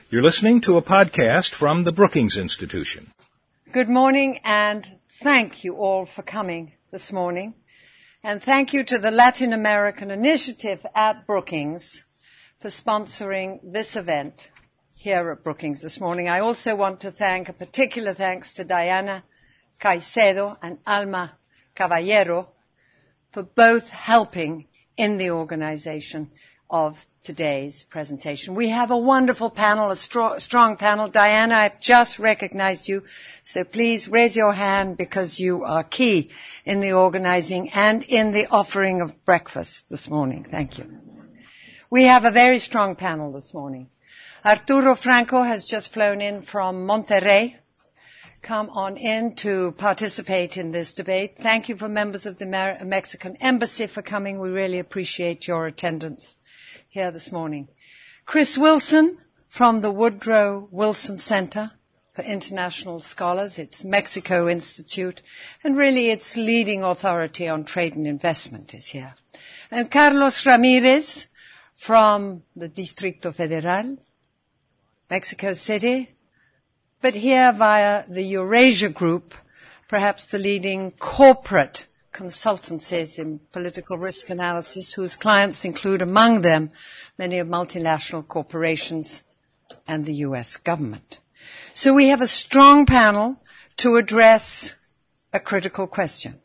You're listening to a podcast from the Brookings Institution. Good morning, and thank you all for coming this morning. And thank you to the Latin American Initiative at Brookings for sponsoring this event here at Brookings this morning. I also want to thank a particular thanks to Diana Caicedo and Alma Caballero for both helping in the organization of today's presentation. We have a wonderful panel, a strong panel. Diana, I've just recognized you, so please raise your hand because you are key in the organizing and in the offering of breakfast this morning. Thank you. We have a very strong panel this morning. Arturo Franco has just flown in from Monterrey. Come on in to participate in this debate. Thank you for members of the Mexican Embassy for coming. We really appreciate your attendance here this morning. Chris Wilson from the Woodrow Wilson Center for International Scholars, its Mexico Institute, and really its leading authority on trade and investment is here. And Carlos Ramirez from the Distrito Federal, Mexico City, but here via the Eurasia Group, perhaps the leading corporate consultancies in political risk analysis, whose clients include among them many of multinational corporations and the U.S. government. So we have a strong panel to address a critical question.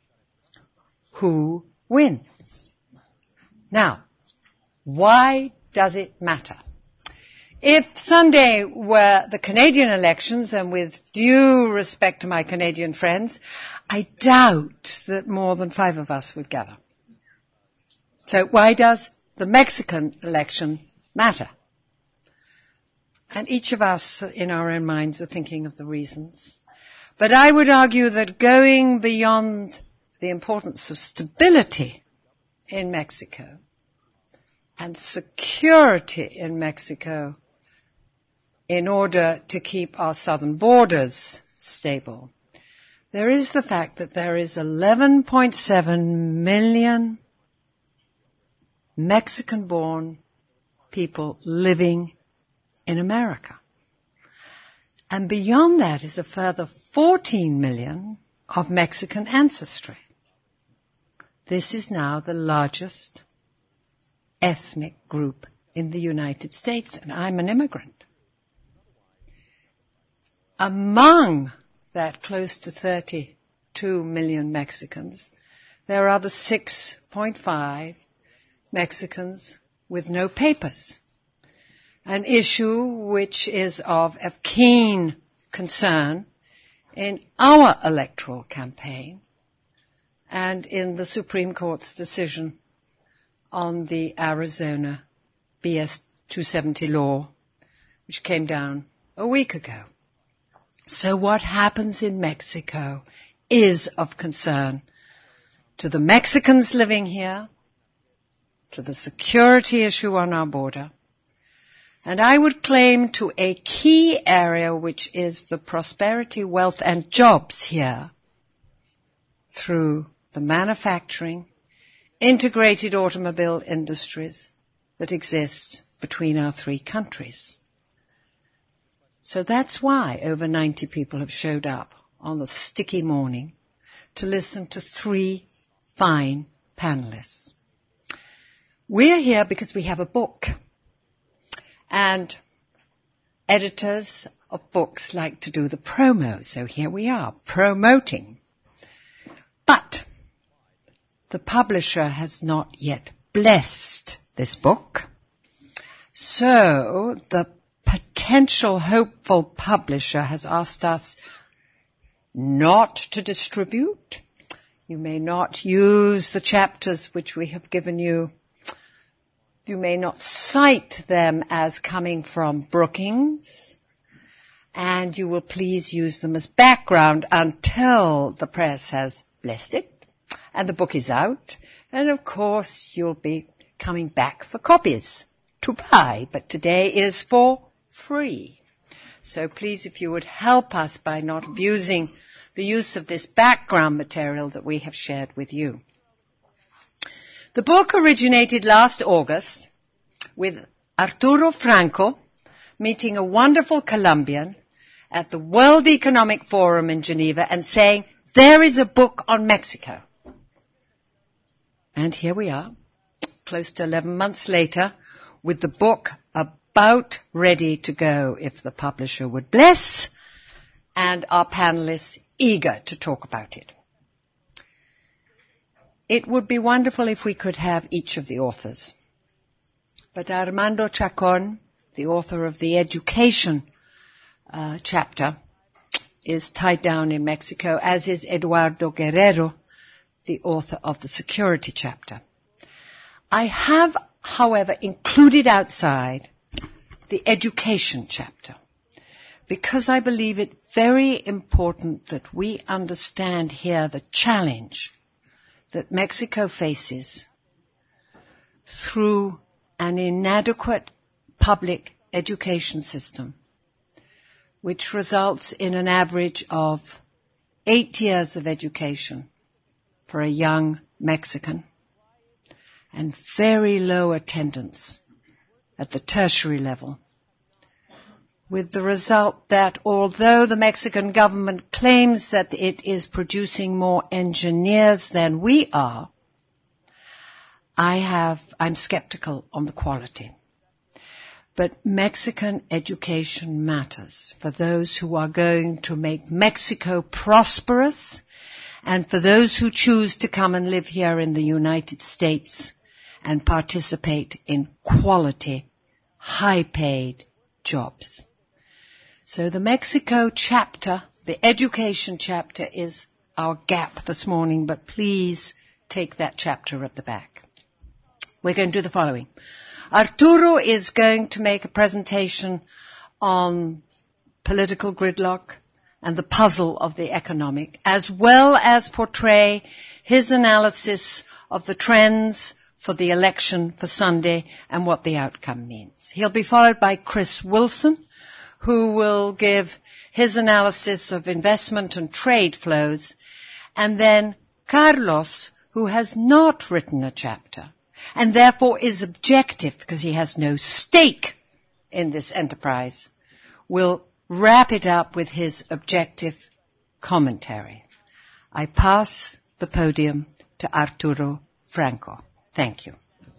Who wins? Now, why does it matter? If Sunday were the Canadian elections, and with due respect to my Canadian friends, I doubt that more than 5 of us would gather. So why does the Mexican election matter? And each of us in our own minds are thinking of the reasons. But I would argue that going beyond the importance of stability in Mexico and security in Mexico in order to keep our southern borders stable, there is the fact that there is 11.7 million Mexican-born people living in America. And beyond that is a further 14 million of Mexican ancestry. This is now the largest ethnic group in the United States, and I'm an immigrant. Among that close to 32 million Mexicans, there are the 6.5 Mexicans with no papers, an issue which is of keen concern in our electoral campaign and in the Supreme Court's decision on the Arizona BS 270 law, which came down a week ago. So what happens in Mexico is of concern to the Mexicans living here, to the security issue on our border, and I would claim to a key area which is the prosperity, wealth, and jobs here through the manufacturing, integrated automobile industries that exist between our 3 countries. So that's why over 90 people have showed up on the sticky morning to listen to 3 fine panelists. We're here because we have a book, and editors of books like to do the promo, so here we are, promoting. But the publisher has not yet blessed this book, so the potential hopeful publisher has asked us not to distribute. You may not use the chapters which we have given you. You may not cite them as coming from Brookings, and you will please use them as background until the press has blessed it and the book is out. And of course, you'll be coming back for copies to buy, but today is for free. So please, if you would help us by not abusing the use of this background material that we have shared with you. The book originated last August with Arturo Franco meeting a wonderful Colombian at the World Economic Forum in Geneva and saying, there is a book on Mexico. And here we are, close to 11 months later, with the book about ready to go if the publisher would bless, and our panelists eager to talk about it. It would be wonderful if we could have each of the authors. But Armando Chacon, the author of the education chapter, is tied down in Mexico, as is Eduardo Guerrero, the author of the security chapter. I have, however, included outside the education chapter, because I believe it very important that we understand here the challenge that Mexico faces through an inadequate public education system, which results in an average of 8 years of education for a young Mexican and very low attendance at the tertiary level, with the result that although the Mexican government claims that it is producing more engineers than we are, I'm skeptical on the quality. But Mexican education matters for those who are going to make Mexico prosperous and for those who choose to come and live here in the United States and participate in quality, high-paid jobs. So the Mexico chapter, the education chapter, is our gap this morning, but please take that chapter at the back. We're going to do the following. Arturo is going to make a presentation on political gridlock and the puzzle of the economic, as well as portray his analysis of the trends for the election for Sunday and what the outcome means. He'll be followed by Chris Wilson, who will give his analysis of investment and trade flows, and then Carlos, who has not written a chapter, and therefore is objective because he has no stake in this enterprise, will wrap it up with his objective commentary. I pass the podium to Arturo Franco. Thank you.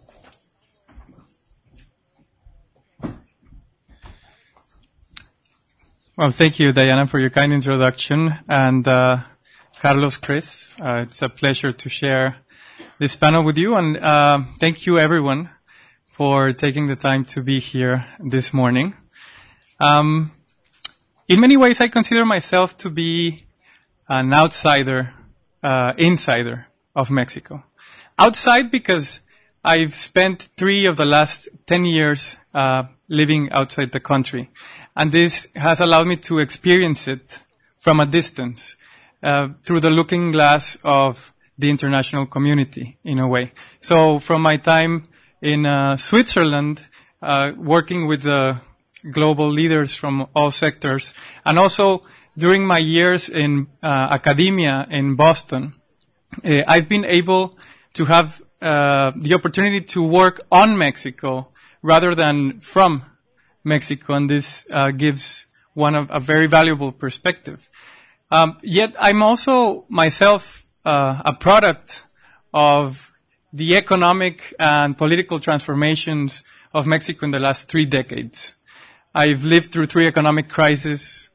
Well, thank you, Diana, for your kind introduction. And Carlos, Chris, it's a pleasure to share this panel with you. And thank you, everyone, for taking the time to be here this morning. In many ways, I consider myself to be an outsider, insider of Mexico. Outside because I've spent 3 of the last 10 years living outside the country. And this has allowed me to experience it from a distance, through the looking glass of the international community, in a way. So from my time in Switzerland, working with the global leaders from all sectors, and also during my years in academia in Boston, I've been able to have the opportunity to work on Mexico rather than from Mexico, and this gives one a very valuable perspective. Yet I'm also myself a product of the economic and political transformations of Mexico in the last 3 decades. I've lived through 3 economic crises,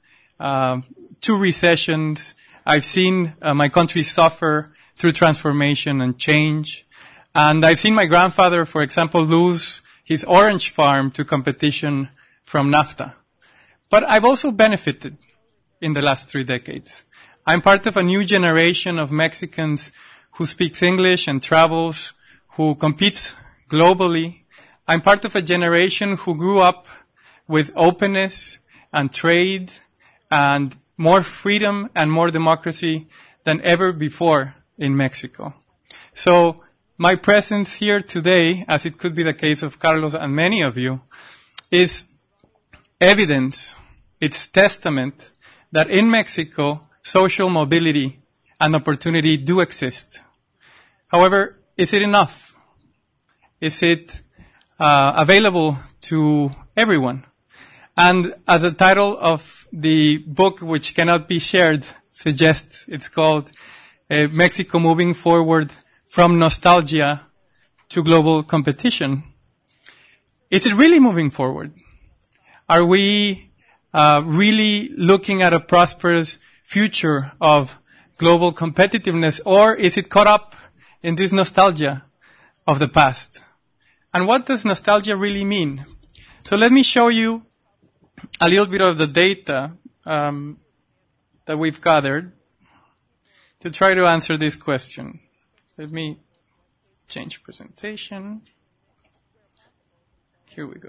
2 recessions. I've seen my country suffer through transformation and change. And I've seen my grandfather, for example, lose his orange farm to competition from NAFTA. But I've also benefited in the last 3 decades. I'm part of a new generation of Mexicans who speaks English and travels, who competes globally. I'm part of a generation who grew up with openness and trade and more freedom and more democracy than ever before in Mexico. So my presence here today, as it could be the case of Carlos and many of you, is evidence, it's testament that in Mexico, social mobility and opportunity do exist. However, is it enough? Is it available to everyone? And as the title of the book, which cannot be shared, suggests, it's called Mexico Moving Forward from Nostalgia to Global Competition. Is it really moving forward? Are we really looking at a prosperous future of global competitiveness, or is it caught up in this nostalgia of the past? And what does nostalgia really mean? So let me show you a little bit of the data that we've gathered to try to answer this question. Let me change presentation. Here we go.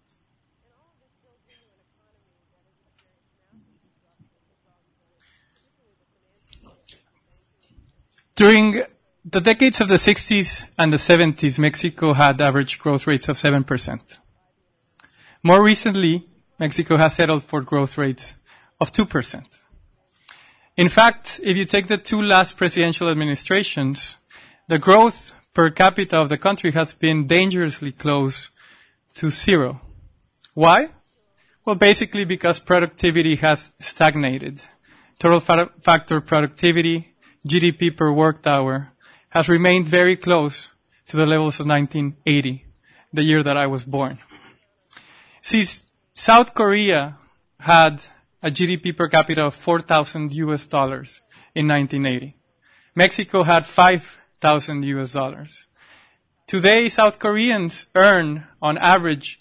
During the decades of the 60s and the 70s, Mexico had average growth rates of 7%. More recently, Mexico has settled for growth rates of 2%. In fact, if you take the two last presidential administrations, the growth per capita of the country has been dangerously close to zero. Why? Well, basically because productivity has stagnated. Total factor productivity, GDP per worked hour, has remained very close to the levels of 1980, the year that I was born. See, South Korea had a GDP per capita of $4,000 in 1980. Mexico had $5,000. Today, South Koreans earn, on average,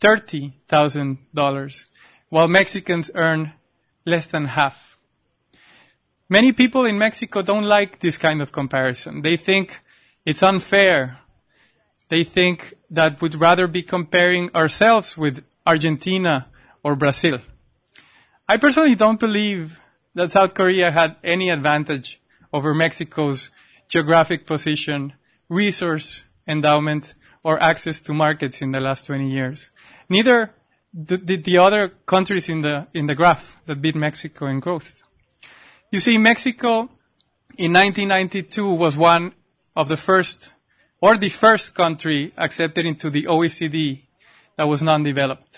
$30,000, while Mexicans earn less than half. Many people in Mexico don't like this kind of comparison. They think it's unfair. They think that we'd rather be comparing ourselves with Argentina or Brazil. I personally don't believe that South Korea had any advantage over Mexico's geographic position, resource endowment, or access to markets in the last 20 years. Neither did the other countries in the graph that beat Mexico in growth. You see, Mexico in 1992 was one of the first, or the first country accepted into the OECD that was non-developed.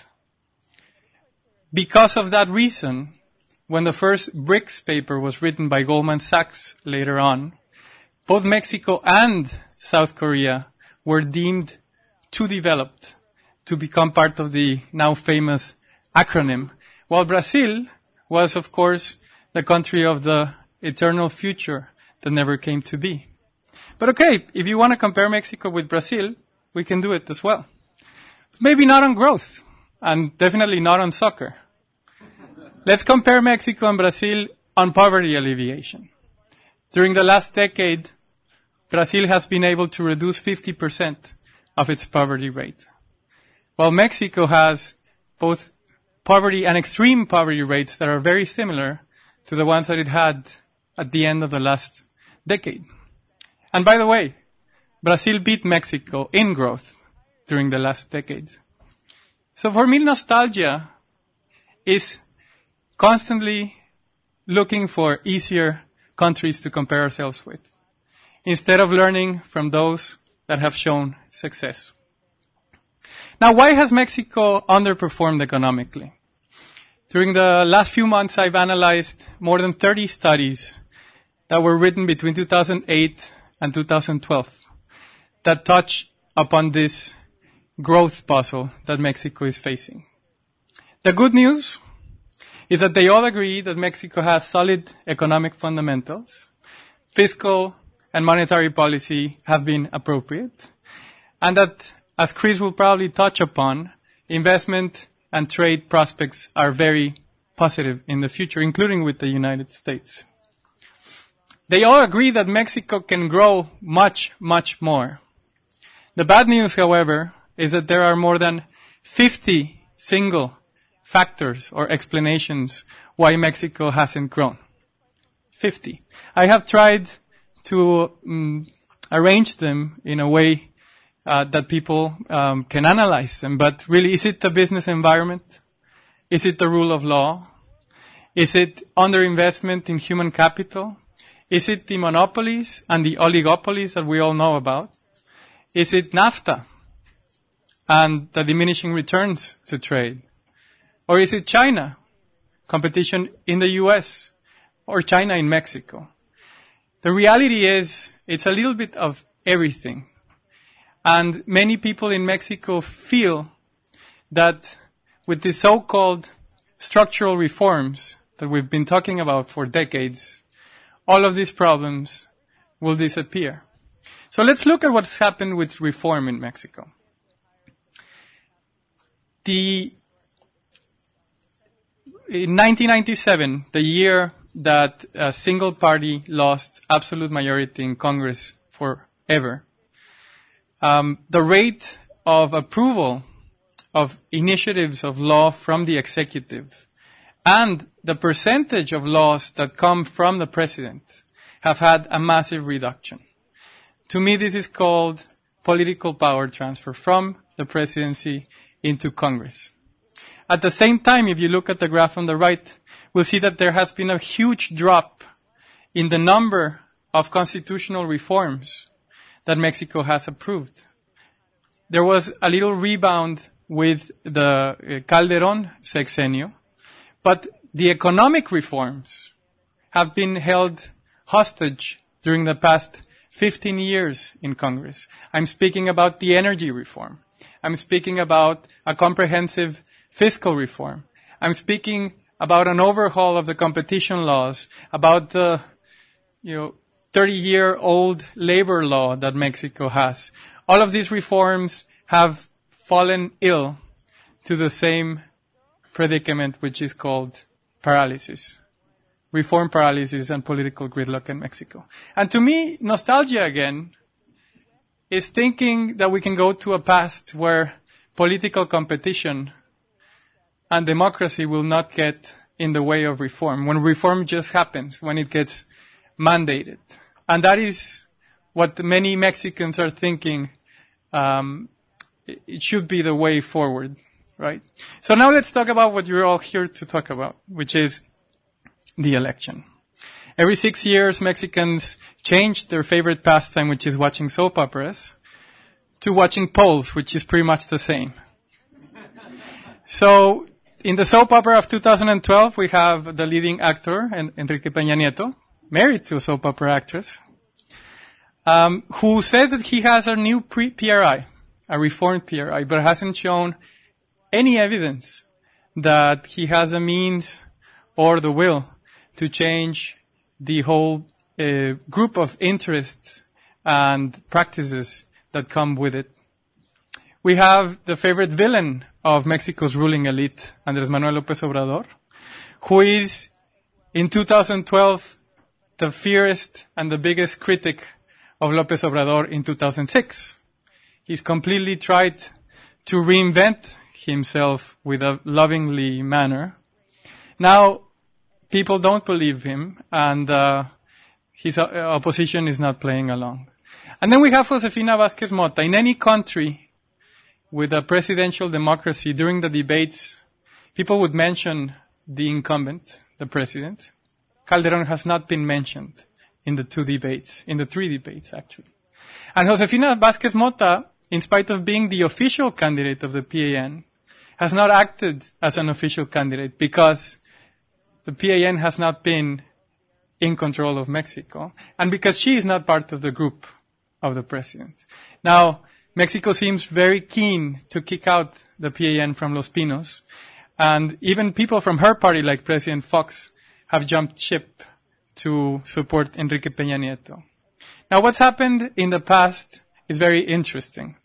Because of that reason, when the first BRICS paper was written by Goldman Sachs later on, both Mexico and South Korea were deemed too developed to become part of the now famous acronym, while Brazil was, of course, the country of the eternal future that never came to be. But okay, if you want to compare Mexico with Brazil, we can do it as well. Maybe not on growth, and definitely not on soccer. Let's compare Mexico and Brazil on poverty alleviation. During the last decade, Brazil has been able to reduce 50% of its poverty rate, while Mexico has both poverty and extreme poverty rates that are very similar to the ones that it had at the end of the last decade. And by the way, Brazil beat Mexico in growth during the last decade. So for me, nostalgia is constantly looking for easier countries to compare ourselves with, instead of learning from those that have shown success. Now, why has Mexico underperformed economically? During the last few months, I've analyzed more than 30 studies that were written between 2008 and 2012 that touch upon this growth puzzle that Mexico is facing. The good news is that they all agree that Mexico has solid economic fundamentals, fiscal and monetary policy have been appropriate, and that, as Chris will probably touch upon, investment and trade prospects are very positive in the future, including with the United States. They all agree that Mexico can grow much, much more. The bad news, however, is that there are more than 50 single factors or explanations why Mexico hasn't grown. 50. I have tried to arrange them in a way that people can analyze them. But really, is it the business environment? Is it the rule of law? Is it underinvestment in human capital? Is it the monopolies and the oligopolies that we all know about? Is it NAFTA and the diminishing returns to trade? Or is it China? Competition in the US? Or China in Mexico? The reality is, it's a little bit of everything. And many people in Mexico feel that with the so-called structural reforms that we've been talking about for decades, all of these problems will disappear. So let's look at what's happened with reform in Mexico. In 1997, the year that a single party lost absolute majority in Congress forever, the rate of approval of initiatives of law from the executive and the percentage of laws that come from the president have had a massive reduction. To me, this is called political power transfer from the presidency into Congress. At the same time, if you look at the graph on the right, we'll see that there has been a huge drop in the number of constitutional reforms that Mexico has approved. There was a little rebound with the Calderón sexenio, but the economic reforms have been held hostage during the past 15 years in Congress. I'm speaking about the energy reform. I'm speaking about a comprehensive fiscal reform. I'm speaking about an overhaul of the competition laws, about the 30-year-old labor law that Mexico has. All of these reforms have fallen ill to the same predicament, which is called paralysis. Reform paralysis and political gridlock in Mexico. And to me, nostalgia again is thinking that we can go to a past where political competition and democracy will not get in the way of reform, when reform just happens, when it gets mandated. And that is what many Mexicans are thinking it should be the way forward, right? So now let's talk about what you're all here to talk about, which is the election. Every 6 years, Mexicans change their favorite pastime, which is watching soap operas, to watching polls, which is pretty much the same. So, in the soap opera of 2012, we have the leading actor, Enrique Peña Nieto, married to a soap opera actress, who says that he has a new PRI, a reformed PRI, but hasn't shown any evidence that he has a means or the will to change the whole group of interests and practices that come with it. We have the favorite villain of Mexico's ruling elite, Andrés Manuel López Obrador, who is, in 2012, the fiercest and the biggest critic of López Obrador in 2006. He's completely tried to reinvent himself with a lovingly manner. Now, people don't believe him, and his opposition is not playing along. And then we have Josefina Vázquez Mota. In any country with a presidential democracy, during the debates, people would mention the incumbent, the president. Calderón has not been mentioned in the three debates, actually. And Josefina Vázquez Mota, in spite of being the official candidate of the PAN, has not acted as an official candidate because the PAN has not been in control of Mexico, and because she is not part of the group of the president. Now, Mexico seems very keen to kick out the PAN from Los Pinos, and even people from her party, like President Fox, have jumped ship to support Enrique Peña Nieto. Now, what's happened in the past is very interesting.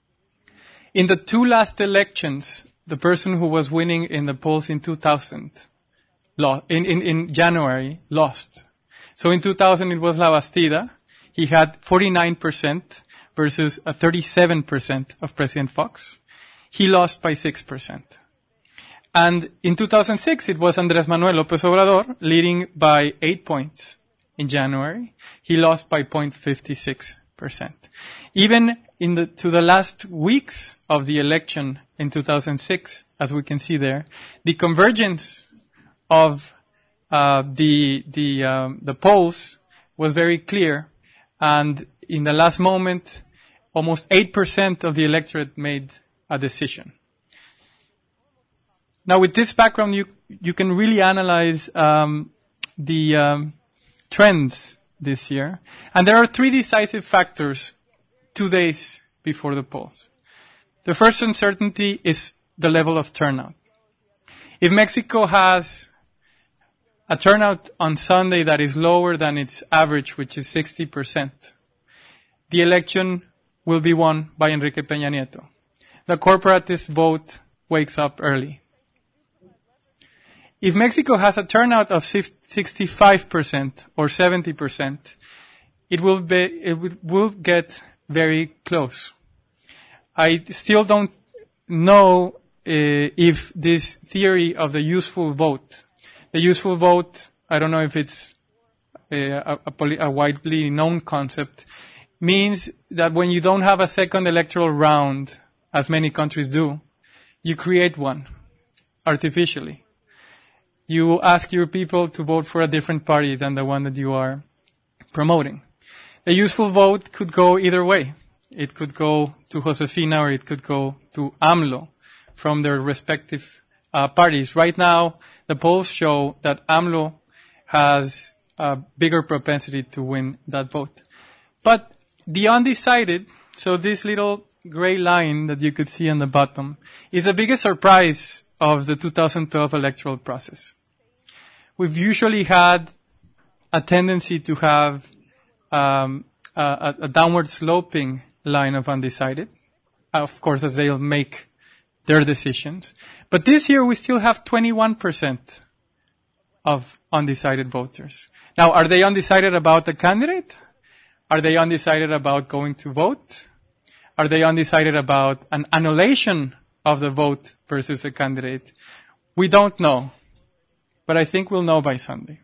In the two last elections, the person who was winning in the polls in 2000, in January, lost. So in 2000, it was La Bastida. He had 49% versus a 37% of President Fox. He lost by 6%. And in 2006, it was Andrés Manuel López Obrador leading by 8 points in January. He lost by 0.56%. Even to the last weeks of the election in 2006, as we can see there, the convergence of the polls was very clear, and in the last moment, almost 8% of the electorate made a decision. Now, with this background, you can really analyze the trends this year. And there are three decisive factors 2 days before the polls. The first uncertainty is the level of turnout. If Mexico has a turnout on Sunday that is lower than its average, which is 60%, the election will be won by Enrique Peña Nieto. The corporatist vote wakes up early. If Mexico has a turnout of 65% or 70%, it will get very close. I still don't know if this theory of the useful vote, I don't know if it's a widely known concept, means that when you don't have a second electoral round, as many countries do, you create one artificially. You ask your people to vote for a different party than the one that you are promoting. The useful vote could go either way. It could go to Josefina or it could go to AMLO from their respective parties. Right now, the polls show that AMLO has a bigger propensity to win that vote. But the undecided, so this little gray line that you could see on the bottom, is the biggest surprise of the 2012 electoral process. We've usually had a tendency to have a downward sloping line of undecided, of course, as they'll make their decisions. But this year we still have 21% of undecided voters. Now, are they undecided about the candidate? Are they undecided about going to vote? Are they undecided about an annulation of the vote versus a candidate? We don't know. But I think we'll know by Sunday.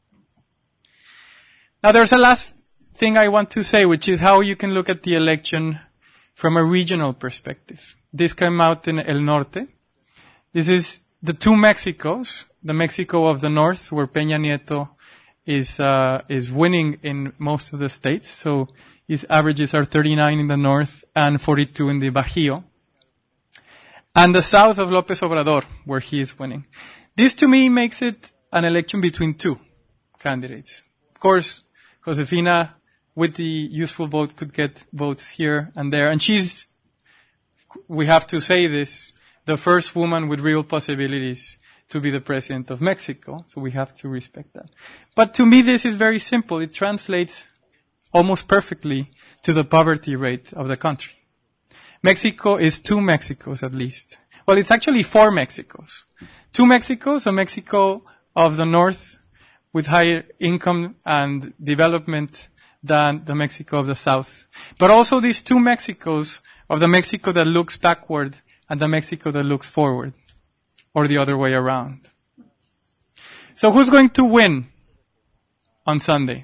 Now, there's a last thing I want to say, which is how you can look at the election from a regional perspective. This came out in El Norte. This is the two Mexicos, the Mexico of the North, where Peña Nieto is winning in most of the states. So his averages are 39 in the North and 42 in the Bajío. And the South of López Obrador, where he is winning. This, to me, makes it an election between two candidates. Of course, Josefina, with the useful vote, could get votes here and there. And she's, we have to say this, the first woman with real possibilities to be the president of Mexico. So we have to respect that. But to me, this is very simple. It translates almost perfectly to the poverty rate of the country. Mexico is two Mexicos at least. Well, it's actually four Mexicos. Two Mexicos, a Mexico of the North with higher income and development than the Mexico of the South. But also these two Mexicos of the Mexico that looks backward and the Mexico that looks forward, or the other way around. So who's going to win on Sunday?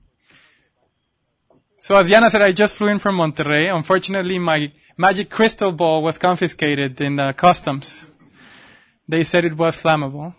So as Diana said, I just flew in from Monterrey. Unfortunately, my magic crystal ball was confiscated in the customs. They said it was flammable.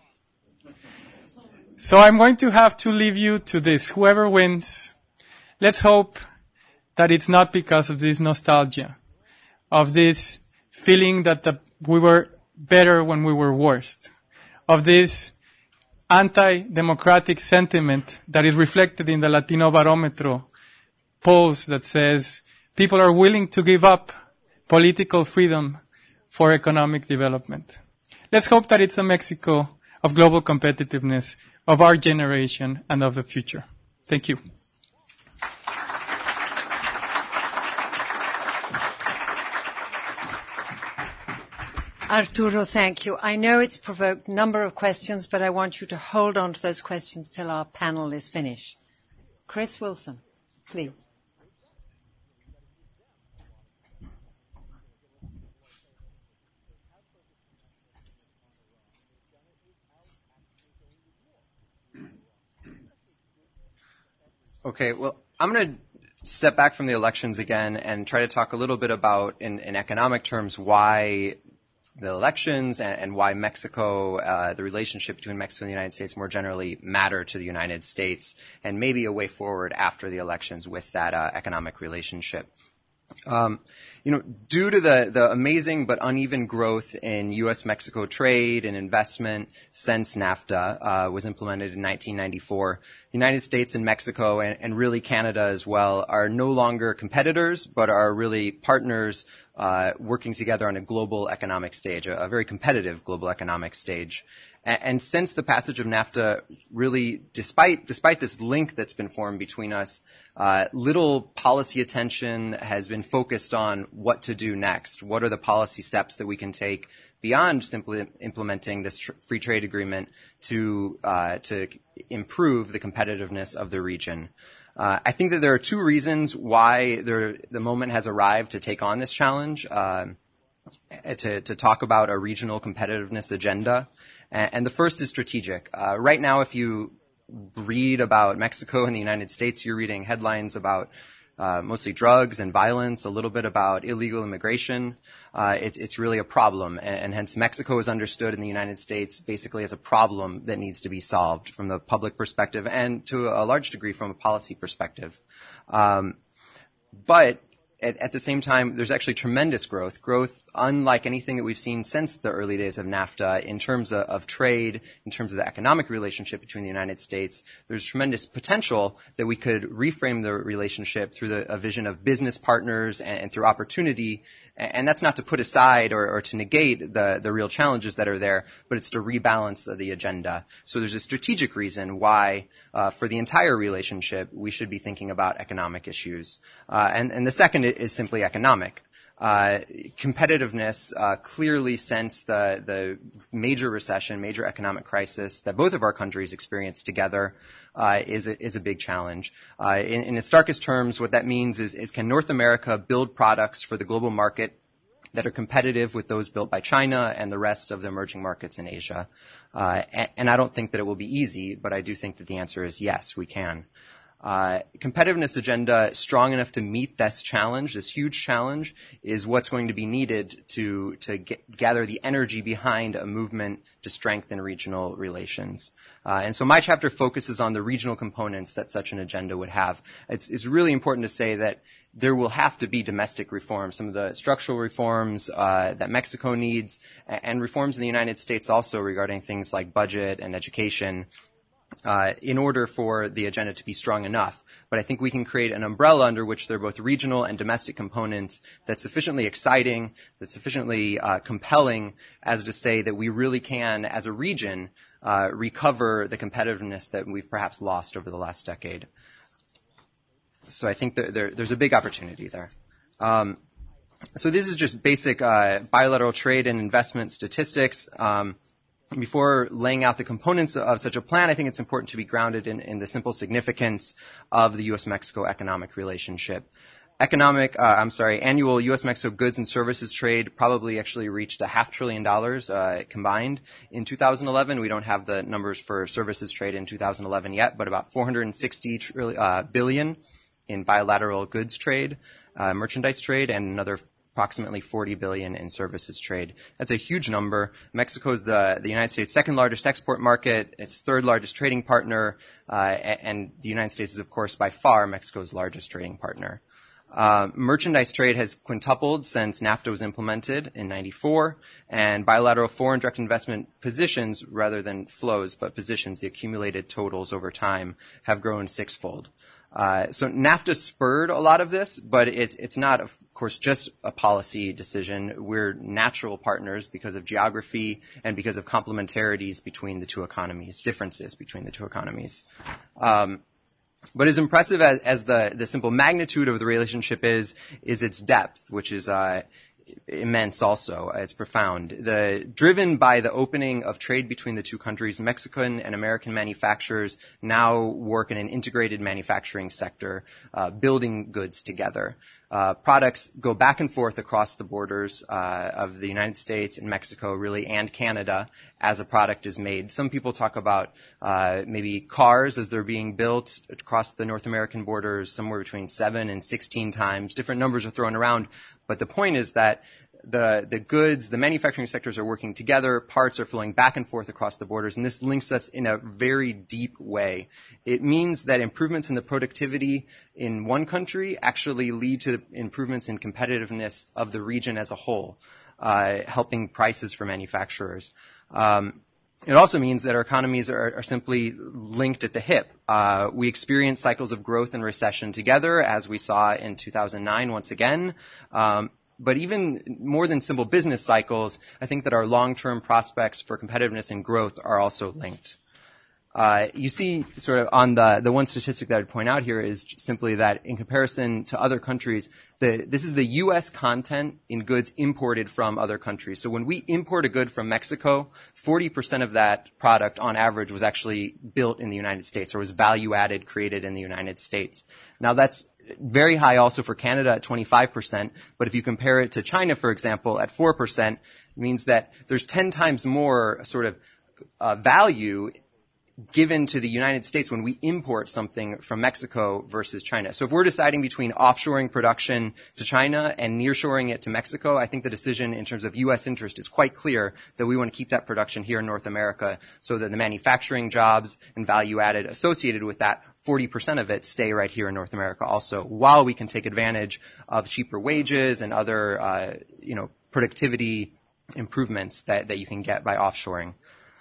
So I'm going to have to leave you to this. Whoever wins, let's hope that it's not because of this nostalgia, of this feeling that we were better when we were worst, of this anti-democratic sentiment that is reflected in the Latino Barometro polls that says people are willing to give up political freedom for economic development. Let's hope that it's a Mexico of global competitiveness, of our generation, and of the future. Thank you. Arturo, thank you. I know it's provoked a number of questions, but I want you to hold on to those questions till our panel is finished. Chris Wilson, please. Okay, well, I'm going to step back from the elections again and try to talk a little bit about, in economic terms, why the elections and why Mexico, the relationship between Mexico and the United States more generally matter to the United States, and maybe a way forward after the elections with that economic relationship. Due to the amazing but uneven growth in U.S.-Mexico trade and investment since NAFTA was implemented in 1994, the United States and Mexico, and really Canada as well, are no longer competitors, but are really partners working together on a global economic stage, a very competitive global economic stage. And since the passage of NAFTA, really, despite this link that's been formed between us, little policy attention has been focused on what to do next. What are the policy steps that we can take beyond simply implementing this free trade agreement to improve the competitiveness of the region? I think that there are two reasons why the moment has arrived to take on this challenge, to talk about a regional competitiveness agenda. And the first is strategic. Right now, if you read about Mexico and the United States, you're reading headlines about mostly drugs and violence, a little bit about illegal immigration. It's really a problem, and hence Mexico is understood in the United States basically as a problem that needs to be solved from the public perspective and to a large degree from a policy perspective. But at the same time, there's actually tremendous growth unlike anything that we've seen since the early days of NAFTA in terms of trade, in terms of the economic relationship between the United States. There's tremendous potential that we could reframe the relationship through a vision of business partners and through opportunity. And that's not to put aside or to negate the real challenges that are there, but it's to rebalance the agenda. So there's a strategic reason why, for the entire relationship, we should be thinking about economic issues. And the second is simply economic. Competitiveness, clearly since the major recession, major economic crisis that both of our countries experienced together, is a big challenge. In its starkest terms, what that means is can North America build products for the global market that are competitive with those built by China and the rest of the emerging markets in Asia? And I don't think that it will be easy, but I do think that the answer is yes, we can. Competitiveness agenda strong enough to meet this challenge, this huge challenge, is what's going to be needed to gather the energy behind a movement to strengthen regional relations. And so my chapter focuses on the regional components that such an agenda would have. It's really important to say that there will have to be domestic reforms, some of the structural reforms that Mexico needs, and reforms in the United States also regarding things like budget and education, in order for the agenda to be strong enough. But I think we can create an umbrella under which there are both regional and domestic components that's sufficiently exciting, that's sufficiently compelling as to say that we really can, as a region, recover the competitiveness that we've perhaps lost over the last decade. So I think that there's a big opportunity there. So this is just basic bilateral trade and investment statistics. Before laying out the components of such a plan, I think it's important to be grounded in the simple significance of the U.S.-Mexico economic relationship. Annual U.S.-Mexico goods and services trade probably actually reached $500 billion combined in 2011. We don't have the numbers for services trade in 2011 yet, but about $460 billion in bilateral goods trade, merchandise trade, and another approximately $40 billion in services trade. That's a huge number. Mexico is the United States' second largest export market, its third largest trading partner, and the United States is, of course, by far Mexico's largest trading partner. Merchandise trade has quintupled since NAFTA was implemented in 94, and bilateral foreign direct investment positions, rather than flows, but positions, the accumulated totals over time, have grown sixfold. So NAFTA spurred a lot of this, but it's not, of course, just a policy decision. We're natural partners because of geography and because of complementarities between the two economies, differences between the two economies. But as impressive as the simple magnitude of the relationship is its depth, which is immense also. It's profound. Driven by the opening of trade between the two countries, Mexican and American manufacturers now work in an integrated manufacturing sector, building goods together. Products go back and forth across the borders of the United States and Mexico, really, and Canada as a product is made. Some people talk about maybe cars as they're being built across the North American borders, somewhere between 7 and 16 times. Different numbers are thrown around, but the point is that the goods, the manufacturing sectors are working together, parts are flowing back and forth across the borders, and this links us in a very deep way. It means that improvements in the productivity in one country actually lead to improvements in competitiveness of the region as a whole, helping prices for manufacturers. It also means that our economies are simply linked at the hip. We experience cycles of growth and recession together, as we saw in 2009 once again. But even more than simple business cycles, I think that our long-term prospects for competitiveness and growth are also linked. You see sort of on the one statistic that I'd point out here is simply that in comparison to other countries, this is the U.S. content in goods imported from other countries. So when we import a good from Mexico, 40% of that product on average was actually built in the United States or was value added, created in the United States. Now that's very high also for Canada at 25%, but if you compare it to China, for example, at 4%, it means that there's 10 times more sort of value given to the United States when we import something from Mexico versus China. So if we're deciding between offshoring production to China and nearshoring it to Mexico, I think the decision in terms of U.S. interest is quite clear that we want to keep that production here in North America so that the manufacturing jobs and value added associated with that, 40% of it stay right here in North America also, while we can take advantage of cheaper wages and other, productivity improvements that you can get by offshoring.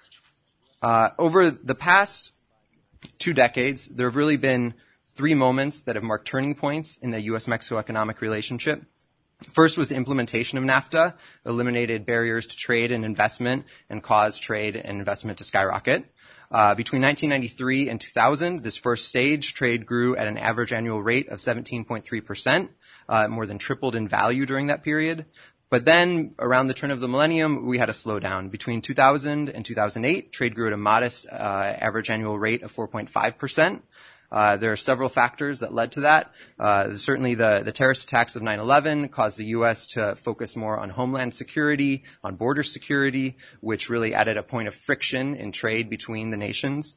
Over the past 2 decades, there have really been 3 moments that have marked turning points in the U.S.-Mexico economic relationship. First was the implementation of NAFTA, eliminated barriers to trade and investment, and caused trade and investment to skyrocket. Between 1993 and 2000, this first stage, trade grew at an average annual rate of 17.3%, more than tripled in value during that period. But then, around the turn of the millennium, we had a slowdown. Between 2000 and 2008, trade grew at a modest average annual rate of 4.5%. There are several factors that led to that. Certainly the terrorist attacks of 9/11 caused the U.S. to focus more on homeland security, on border security, which really added a point of friction in trade between the nations.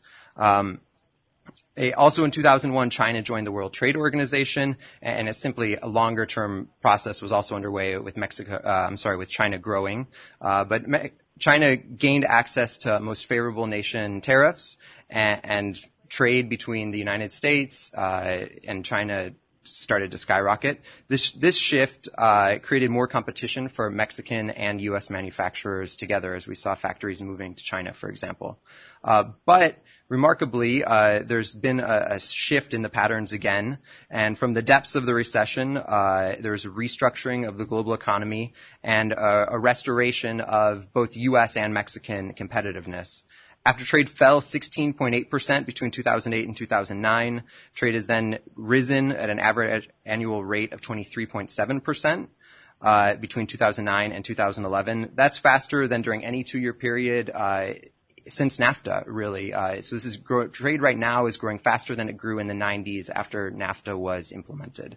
Also in 2001, China joined the World Trade Organization, and it's simply a longer-term process was also underway with with China growing. But China gained access to most favorable nation tariffs, and trade between the United States and China started to skyrocket. This shift created more competition for Mexican and U.S. manufacturers together, as we saw factories moving to China, for example. But remarkably, there's been a shift in the patterns again, and from the depths of the recession, there's a restructuring of the global economy and a restoration of both U.S. and Mexican competitiveness. After trade fell 16.8% between 2008 and 2009, trade has then risen at an average annual rate of 23.7%. Between 2009 and 2011. That's faster than during any 2-year period since NAFTA, really. So this is trade right now is growing faster than it grew in the 90s after NAFTA was implemented.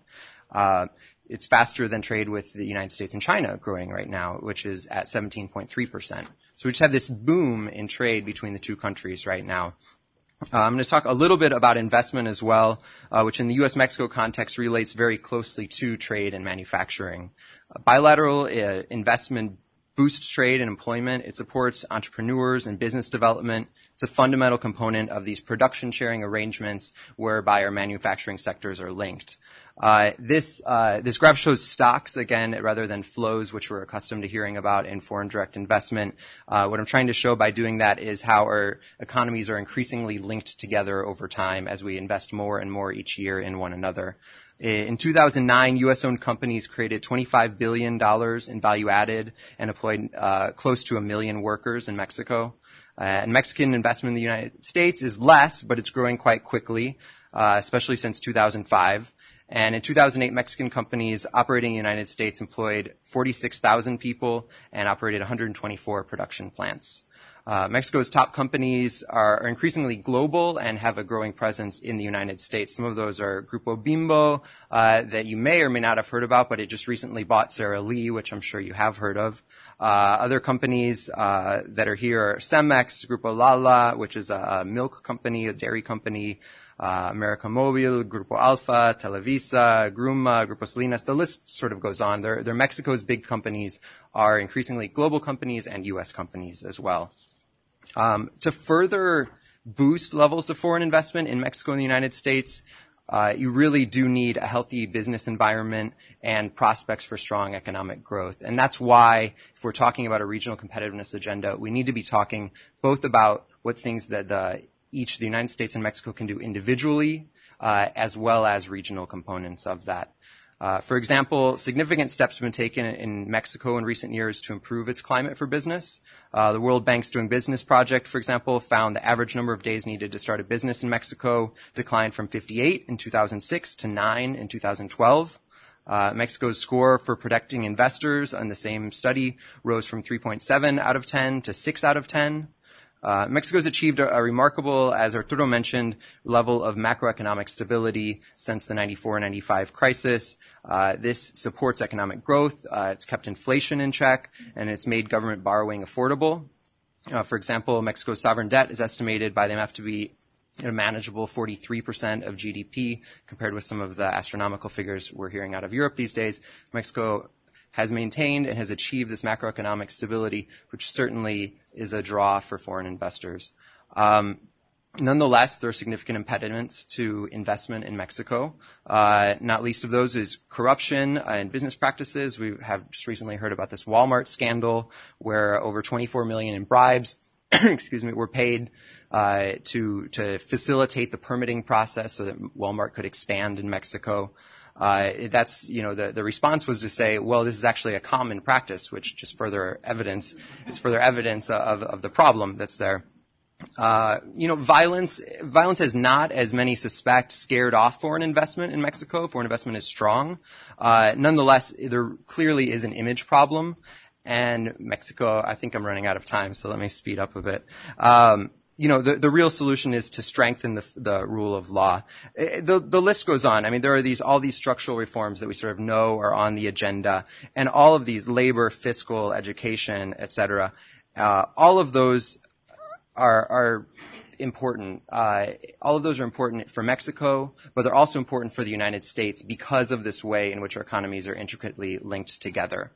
It's faster than trade with the United States and China growing right now, which is at 17.3%. So we just have this boom in trade between the two countries right now. I'm going to talk a little bit about investment as well, which in the U.S.-Mexico context relates very closely to trade and manufacturing. Bilateral investment boosts trade and employment. It supports entrepreneurs and business development. It's a fundamental component of these production sharing arrangements whereby our manufacturing sectors are linked. This graph shows stocks again rather than flows, which we're accustomed to hearing about in foreign direct investment. What I'm trying to show by doing that is how our economies are increasingly linked together over time as we invest more and more each year in one another. In 2009, U.S.-owned companies created $25 billion in value added and employed close to 1 million workers in Mexico. And Mexican investment in the United States is less, but it's growing quite quickly, especially since 2005. And in 2008, Mexican companies operating in the United States employed 46,000 people and operated 124 production plants. Mexico's top companies are increasingly global and have a growing presence in the United States. Some of those are Grupo Bimbo, that you may or may not have heard about, but it just recently bought Sara Lee, which I'm sure you have heard of. Other companies that are here are Cemex, Grupo Lala, which is a milk company, a dairy company, América Móvil, Grupo Alfa, Televisa, Gruma, Grupo Salinas. The list sort of goes on. They're Mexico's big companies are increasingly global companies and U.S. companies as well. To further boost levels of foreign investment in Mexico and the United States, you really do need a healthy business environment and prospects for strong economic growth. And that's why, if we're talking about a regional competitiveness agenda, we need to be talking both about what things that the United States and Mexico can do individually, as well as regional components of that. For example, significant steps have been taken in Mexico in recent years to improve its climate for business. The World Bank's Doing Business project, for example, found the average number of days needed to start a business in Mexico declined from 58 in 2006 to 9 in 2012. Mexico's score for protecting investors on the same study rose from 3.7 out of 10 to 6 out of 10. Mexico's achieved a remarkable, as Arturo mentioned, level of macroeconomic stability since the 94-95 crisis. This supports economic growth. It's kept inflation in check, and it's made government borrowing affordable. For example, Mexico's sovereign debt is estimated by the IMF to be a manageable 43% of GDP, compared with some of the astronomical figures we're hearing out of Europe these days. Mexico has maintained and has achieved this macroeconomic stability, which certainly is a draw for foreign investors. Nonetheless, there are significant impediments to investment in Mexico. Not least of those is corruption and business practices. We have just recently heard about this Walmart scandal where over $24 million in bribes were paid to facilitate the permitting process so that Walmart could expand in Mexico. The response was to say, well, this is actually a common practice, which just further evidence of the problem that's there. Violence has not, as many suspect, scared off foreign investment in Mexico. Foreign investment is strong. Nonetheless, there clearly is an image problem. And Mexico, I think I'm running out of time, so let me speed up a bit. The real solution is to strengthen the rule of law. The list goes on. I mean, there are all these structural reforms that we sort of know are on the agenda, and all of these labor, fiscal, education, et cetera, all of those are important. All of those are important for Mexico, but they're also important for the United States because of this way in which our economies are intricately linked together.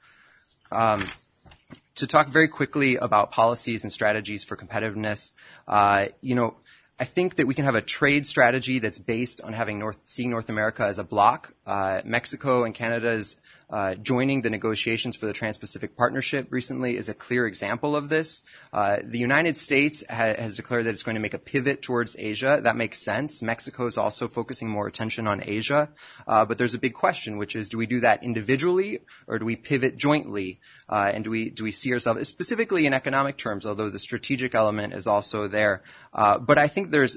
To talk very quickly about policies and strategies for competitiveness, I think that we can have a trade strategy that's based on seeing North America as a bloc. Mexico and Canada's joining the negotiations for the Trans-Pacific Partnership recently is a clear example of this. The United States has declared that it's going to make a pivot towards Asia. That makes sense. Mexico is also focusing more attention on Asia. But there's a big question, which is, do we do that individually or do we pivot jointly? And do we see ourselves, specifically in economic terms, although the strategic element is also there. But I think there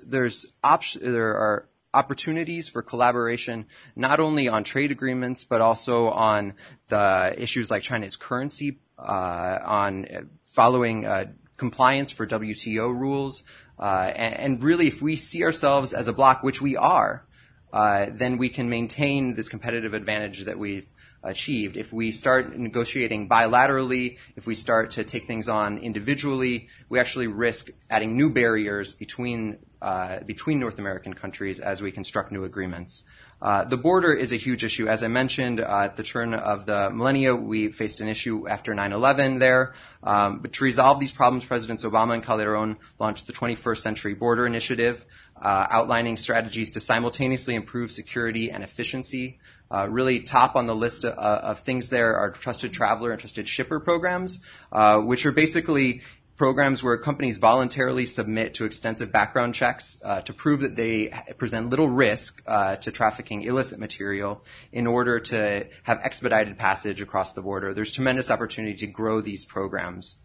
are opportunities for collaboration, not only on trade agreements, but also on the issues like China's currency, on following compliance for WTO rules. And really, if we see ourselves as a bloc, which we are, then we can maintain this competitive advantage that we've achieved. If we start negotiating bilaterally, if we start to take things on individually, we actually risk adding new barriers between North American countries as we construct new agreements. The border is a huge issue. As I mentioned, at the turn of the millennia, we faced an issue after 9/11 there. But to resolve these problems, Presidents Obama and Calderon launched the 21st Century Border Initiative, outlining strategies to simultaneously improve security and efficiency. Really top on the list of things there are Trusted Traveler and Trusted Shipper programs, which are basically programs where companies voluntarily submit to extensive background checks to prove that they present little risk to trafficking illicit material in order to have expedited passage across the border. There's tremendous opportunity to grow these programs.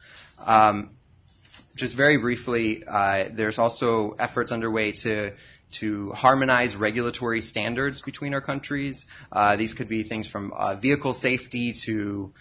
Just very briefly, there's also efforts underway to harmonize regulatory standards between our countries. These could be things from vehicle safety to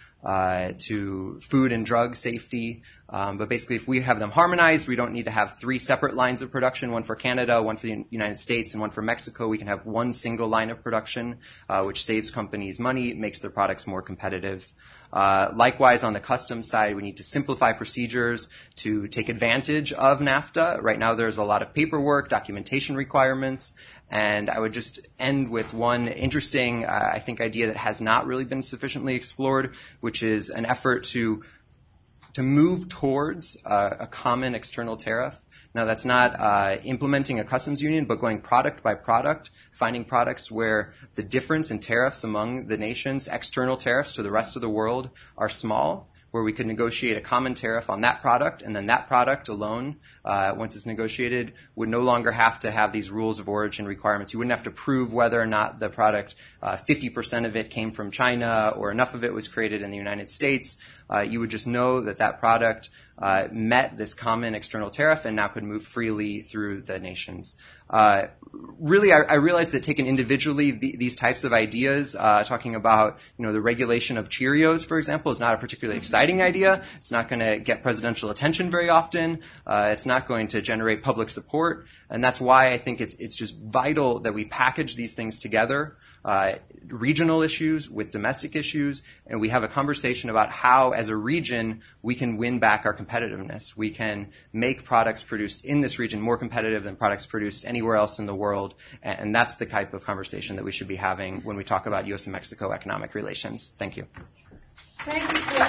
food and drug safety. But basically, if we have them harmonized, we don't need to have 3 separate lines of production, one for Canada, one for the United States, and one for Mexico. We can have one single line of production, which saves companies money, makes their products more competitive. Likewise, on the customs side, we need to simplify procedures to take advantage of NAFTA. Right now, there's a lot of paperwork, documentation requirements, and I would just end with one interesting, I think, idea that has not really been sufficiently explored, which is an effort to move towards a common external tariff. Now, that's not implementing a customs union, but going product by product, finding products where the difference in tariffs among the nations, external tariffs to the rest of the world, are small, where we could negotiate a common tariff on that product, and then that product alone, once it's negotiated, would no longer have to have these rules of origin requirements. You wouldn't have to prove whether or not the product, 50% of it came from China or enough of it was created in the United States. You would just know that that product met this common external tariff and now could move freely through the nations. Really, I realize that taken individually, these types of ideas, talking about, the regulation of Cheerios, for example, is not a particularly exciting idea. It's not going to get presidential attention very often. It's not going to generate public support. And that's why I think it's just vital that we package these things together, regional issues with domestic issues, and we have a conversation about how, as a region, we can win back our competitiveness. We can make products produced in this region more competitive than products produced anywhere else in the world, and that's the type of conversation that we should be having when we talk about U.S. and Mexico economic relations. Thank you. Thank you, Chris.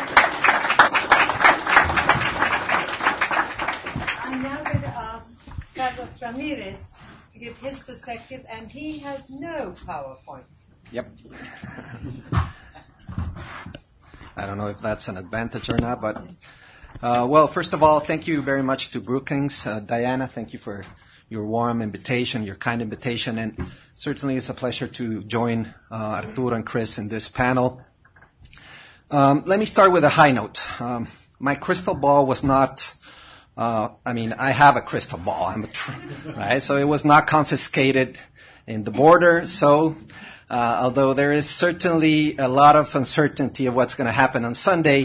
I'm now going to ask Carlos Ramirez to give his perspective, and he has no PowerPoint. Yep. I don't know if that's an advantage or not, but well, first of all, thank you very much to Brookings. Diana, thank you for your warm invitation, your kind invitation, and certainly it's a pleasure to join Arturo and Chris in this panel. Let me start with a high note. My crystal ball was not, I have a crystal ball, right? So it was not confiscated in the border. So although there is certainly a lot of uncertainty of what's going to happen on Sunday,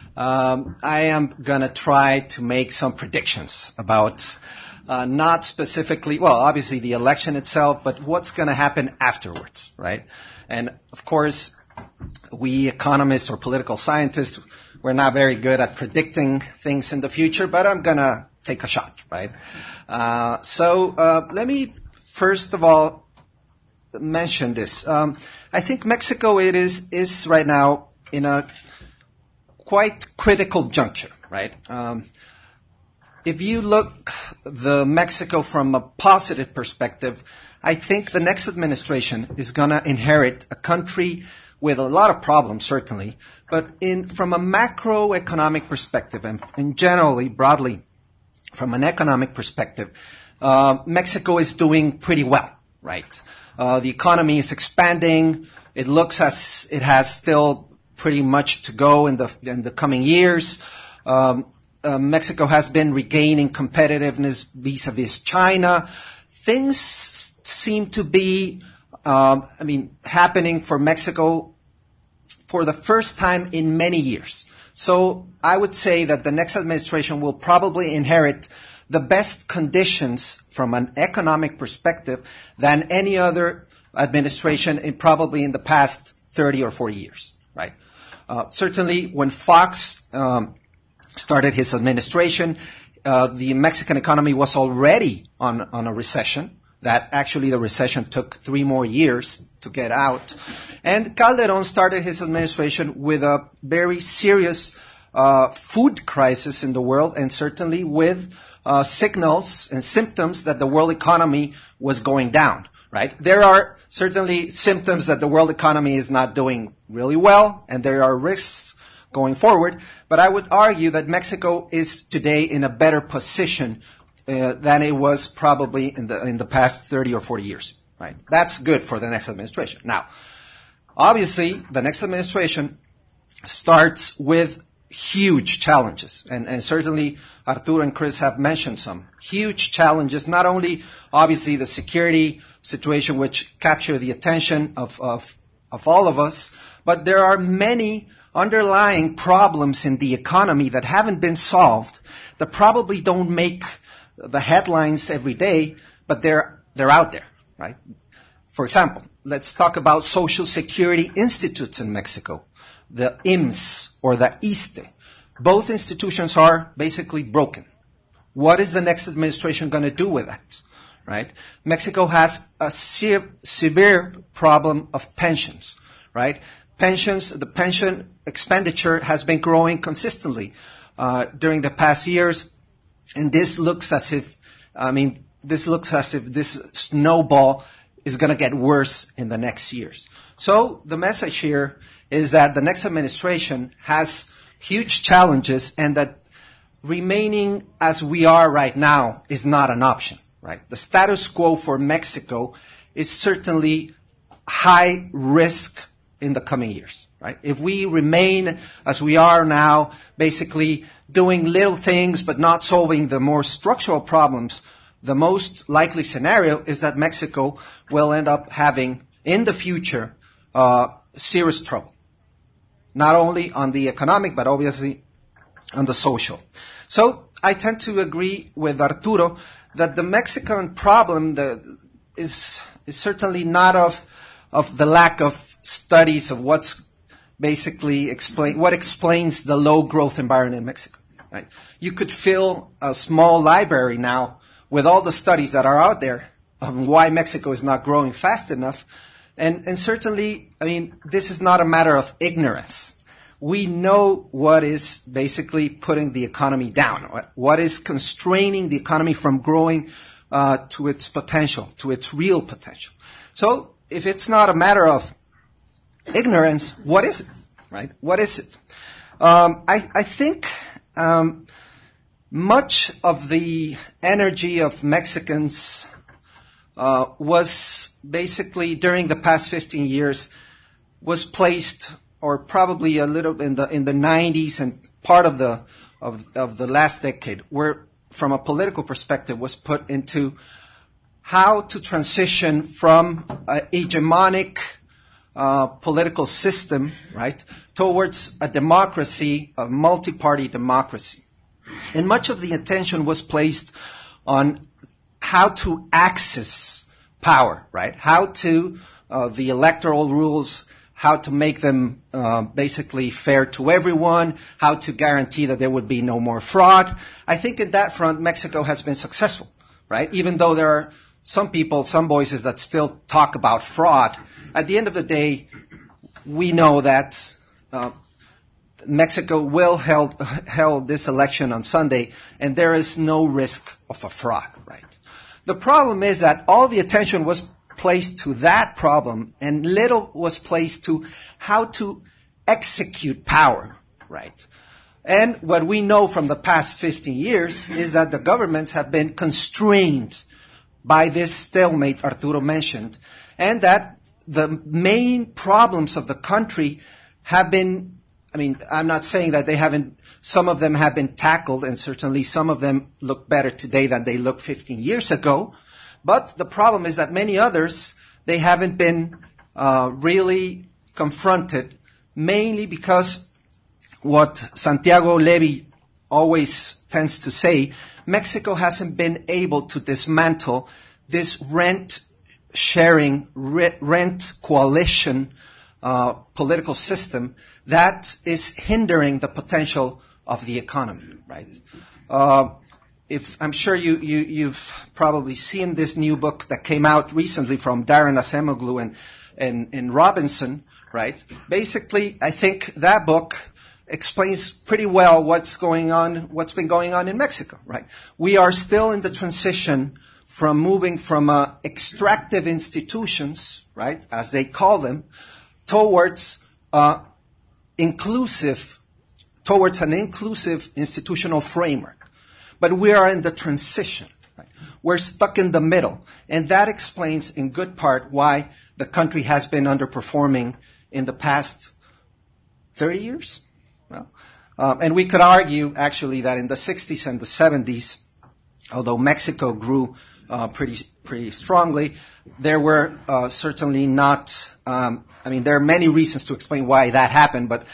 I am going to try to make some predictions about not specifically, well, obviously the election itself, but what's going to happen afterwards, right? And of course, we economists or political scientists, we're not very good at predicting things in the future, but I'm going to take a shot, right? So let me first of all mention this. I think Mexico is right now in a quite critical juncture, right? If you look the Mexico from a positive perspective, I think the next administration is going to inherit a country with a lot of problems, certainly, but from a macroeconomic perspective and generally, broadly, from an economic perspective, Mexico is doing pretty well, right? The economy is expanding. It looks as it has still pretty much to go in the coming years. Mexico has been regaining competitiveness vis-a-vis China. Things seem to be, happening for Mexico for the first time in many years. So I would say that the next administration will probably inherit the best conditions from an economic perspective than any other administration probably in the past 30 or 40 years, right? Certainly when Fox started his administration, the Mexican economy was already on a recession. That actually the recession took 3 more years to get out. And Calderon started his administration with a very serious food crisis in the world, and certainly with signals and symptoms that the world economy was going down, right? There are certainly symptoms that the world economy is not doing really well, and there are risks going forward. But I would argue that Mexico is today in a better position than it was probably in the past 30 or 40 years, right? That's good for the next administration. Now, obviously, the next administration starts with huge challenges, and certainly Arturo and Chris have mentioned some huge challenges, not only obviously the security situation which capture the attention of all of us, but there are many underlying problems in the economy that haven't been solved, that probably don't make the headlines every day, but they're out there, right? For example, let's talk about social security institutes in Mexico. the IMSS or the ISSSTE. Both institutions are basically broken. What is the next administration going to do with that? Right? Mexico has a severe problem of pensions, right? The pension expenditure has been growing consistently during the past years, and this looks as if this snowball is going to get worse in the next years. So the message here is that the next administration has huge challenges, and that remaining as we are right now is not an option. Right? The status quo for Mexico is certainly high risk in the coming years. Right? If we remain as we are now, basically doing little things but not solving the more structural problems, the most likely scenario is that Mexico will end up having, in the future, serious trouble. Not only on the economic, but obviously on the social. So I tend to agree with Arturo that the Mexican problem is certainly not of the lack of studies of what's basically what explains the low growth environment in Mexico. Right? You could fill a small library now with all the studies that are out there of why Mexico is not growing fast enough. And certainly, this is not a matter of ignorance. We know what is basically putting the economy down, what is constraining the economy from growing to its potential, to its real potential. So if it's not a matter of ignorance, what is it, right? What is it? I think much of the energy of Mexicans was basically during the past 15 years was placed, or probably a little in the 90s and part of the last decade, where from a political perspective was put into how to transition from a hegemonic political system, right, towards a democracy, a multi-party democracy. And much of the attention was placed on how to access power, right? How to the electoral rules, how to make them basically fair to everyone, how to guarantee that there would be no more fraud. I think in that front, Mexico has been successful, right? Even though there are some people, some voices that still talk about fraud, at the end of the day, we know that Mexico will held this election on Sunday, and there is no risk of a fraud, right? The problem is that all the attention was placed to that problem, and little was placed to how to execute power, right? And what we know from the past 15 years is that the governments have been constrained by this stalemate Arturo mentioned, and that the main problems of the country have been, I'm not saying that they haven't, some of them have been tackled, and certainly some of them look better today than they looked 15 years ago. But the problem is that many others, they haven't been really confronted, mainly because what Santiago Levy always tends to say, Mexico hasn't been able to dismantle this rent-sharing, rent coalition political system that is hindering the potential of the economy, right? I'm sure you've probably seen this new book that came out recently from Darren Acemoglu and Robinson, right? Basically, I think that book explains pretty well what's been going on in Mexico, right? We are still in the transition from moving from extractive institutions, right, as they call them, towards an inclusive institutional framework. But we are in the transition. Right? We're stuck in the middle. And that explains in good part why the country has been underperforming in the past 30 years. Well, and we could argue, actually, that in the 60s and the 70s, although Mexico grew pretty strongly, there were certainly not, there are many reasons to explain why that happened, but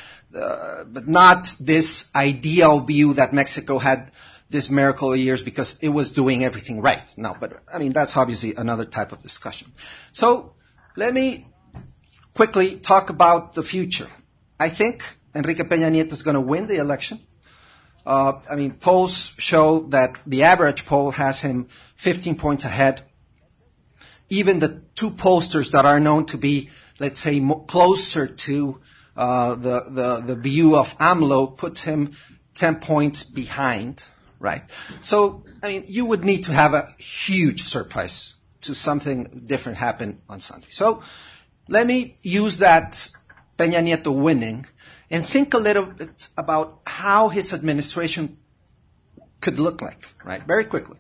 not this ideal view that Mexico had this miracle of years because it was doing everything right. No, but that's obviously another type of discussion. So let me quickly talk about the future. I think Enrique Peña Nieto is going to win the election. Polls show that the average poll has him 15 points ahead. Even the two pollsters that are known to be, let's say, closer to the view of AMLO puts him 10 points behind, right? So, you would need to have a huge surprise to something different happen on Sunday. So, let me use that Peña Nieto winning and think a little bit about how his administration could look like, right? Very quickly.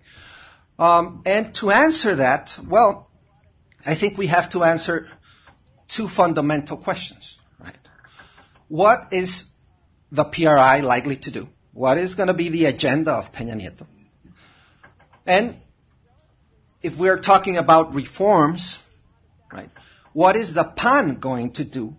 And to answer that, well, I think we have to answer two fundamental questions, right? What is the PRI likely to do? What is going to be the agenda of Peña Nieto? And if we're talking about reforms, right, what is the PAN going to do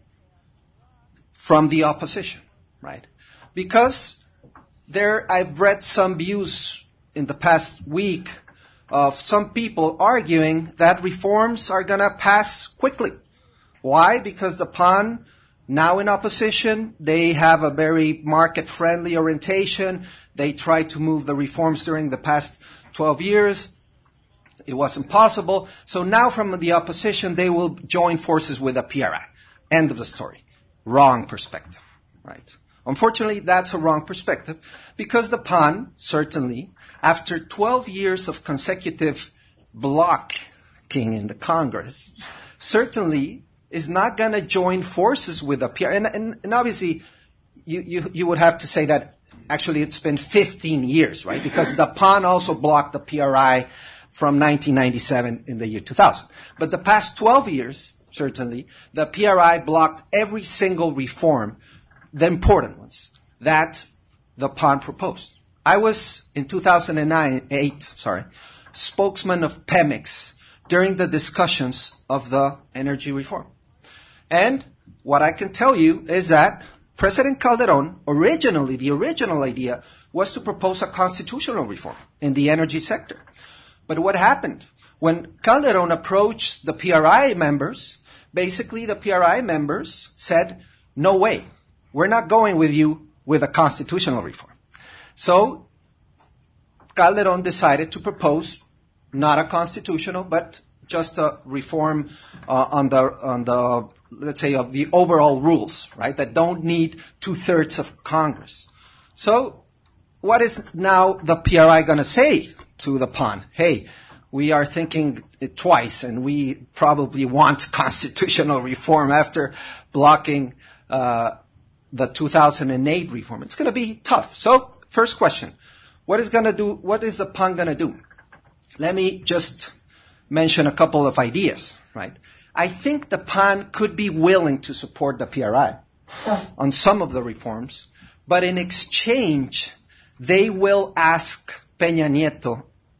from the opposition, right? Because I've read some views in the past week of some people arguing that reforms are going to pass quickly. Why? Because the PAN, now in opposition, they have a very market-friendly orientation. They tried to move the reforms during the past 12 years. It wasn't possible. So now from the opposition, they will join forces with the PRI. End of the story. Wrong perspective, right? Unfortunately, that's a wrong perspective because the PAN, certainly, after 12 years of consecutive blocking in the Congress, certainly is not going to join forces with the PRI. And obviously, you would have to say that actually it's been 15 years, right? Because the PAN also blocked the PRI from 1997 in the year 2000. But the past 12 years, certainly, the PRI blocked every single reform, the important ones, that the PAN proposed. I was, in 2008, spokesman of Pemex during the discussions of the energy reform. And what I can tell you is that President Calderon, originally, the original idea was to propose a constitutional reform in the energy sector. But what happened? When Calderon approached the PRI members, basically the PRI members said, no way, we're not going with you with a constitutional reform. So Calderon decided to propose not a constitutional, but just a reform on the let's say, of the overall rules, right, that don't need 2/3 of Congress. So what is now the PRI going to say to the PAN? Hey, we are thinking it twice, and we probably want constitutional reform after blocking the 2008 reform. It's going to be tough. So first question, what is the PAN going to do? Let me just mention a couple of ideas, right? I think the PAN could be willing to support the PRI on some of the reforms, but in exchange, they will ask Peña Nieto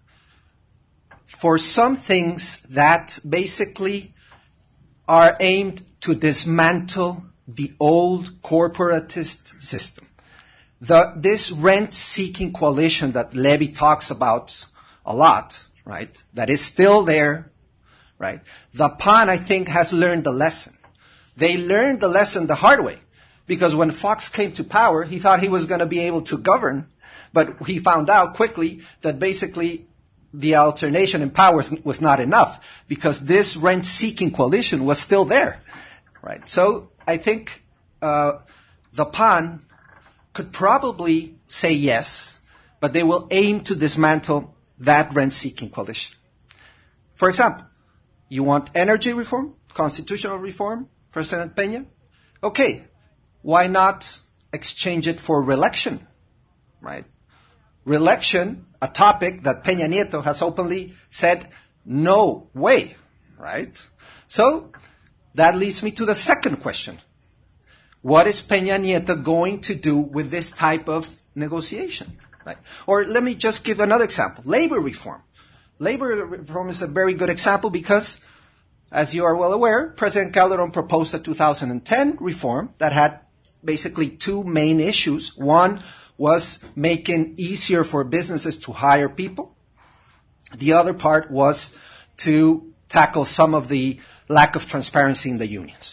for some things that basically are aimed to dismantle the old corporatist system. This rent-seeking coalition that Levy talks about a lot, right, that is still there, right? The PAN, I think, has learned the lesson. They learned the lesson the hard way, because when Fox came to power, he thought he was going to be able to govern, but he found out quickly that basically the alternation in power was not enough, because this rent-seeking coalition was still there, right? So I think the PAN could probably say yes, but they will aim to dismantle that rent-seeking coalition. For example, you want energy reform, constitutional reform, President Peña? Okay, why not exchange it for reelection, right? Reelection, a topic that Peña Nieto has openly said, no way, right? So that leads me to the second question. What is Peña Nieto going to do with this type of negotiation, right? Or let me just give another example, labor reform. Labor reform is a very good example because, as you are well aware, President Calderon proposed a 2010 reform that had basically two main issues. One was making easier for businesses to hire people. The other part was to tackle some of the lack of transparency in the unions.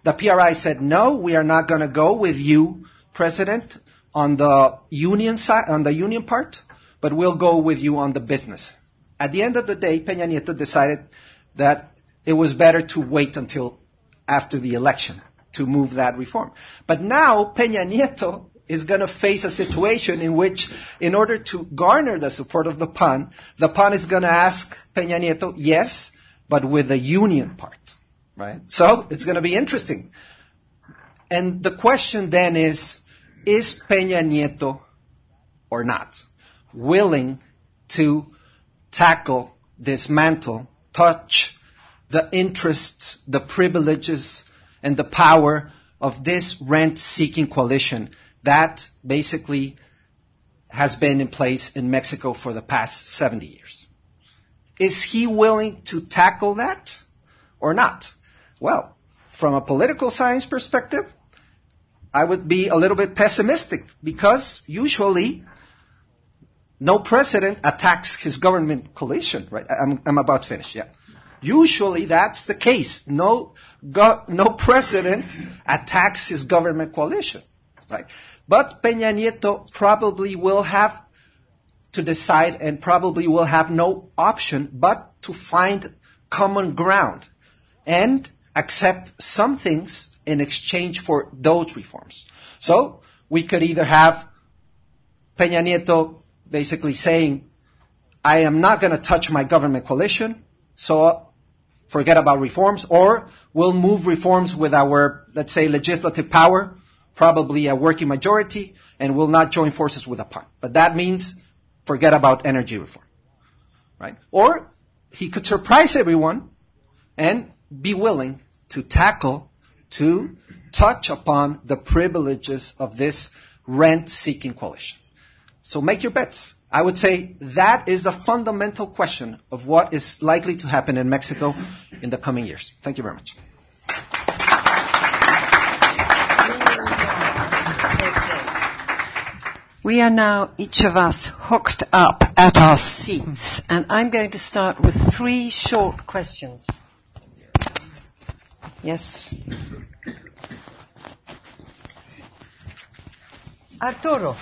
The PRI said, no, we are not going to go with you, President, on the union side, on the union part, but we'll go with you on the business. At the end of the day, Peña Nieto decided that it was better to wait until after the election to move that reform. But now Peña Nieto is going to face a situation in which, in order to garner the support of the PAN is going to ask Peña Nieto, yes, but with the union part, right? So it's going to be interesting. And the question then is Peña Nieto or not willing to tackle, dismantle, touch the interests, the privileges, and the power of this rent-seeking coalition that basically has been in place in Mexico for the past 70 years. Is he willing to tackle that or not? Well, from a political science perspective, I would be a little bit pessimistic because usually no president attacks his government coalition, right? I'm about to finish, yeah. Usually that's the case. No president attacks his government coalition, right? But Peña Nieto probably will have to decide and probably will have no option but to find common ground and accept some things in exchange for those reforms. So we could either have Peña Nieto basically saying, I am not going to touch my government coalition, so forget about reforms, or we'll move reforms with our, let's say, legislative power, probably a working majority, and will not join forces with a PAN. But that means forget about energy reform, right? Or he could surprise everyone and be willing to tackle, to touch upon the privileges of this rent-seeking coalition. So make your bets. I would say that is the fundamental question of what is likely to happen in Mexico in the coming years. Thank you very much. We are now, each of us, hooked up at our seats, and I'm going to start with 3 short questions. Yes? Arturo,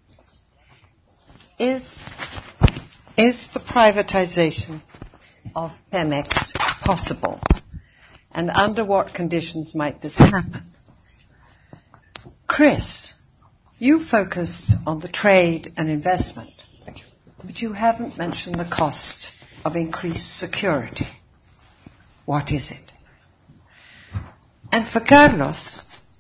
is the privatization of Pemex possible? And under what conditions might this happen? Chris, you focused on the trade and investment. Thank you. But you haven't mentioned the cost of increased security. What is it? And for Carlos,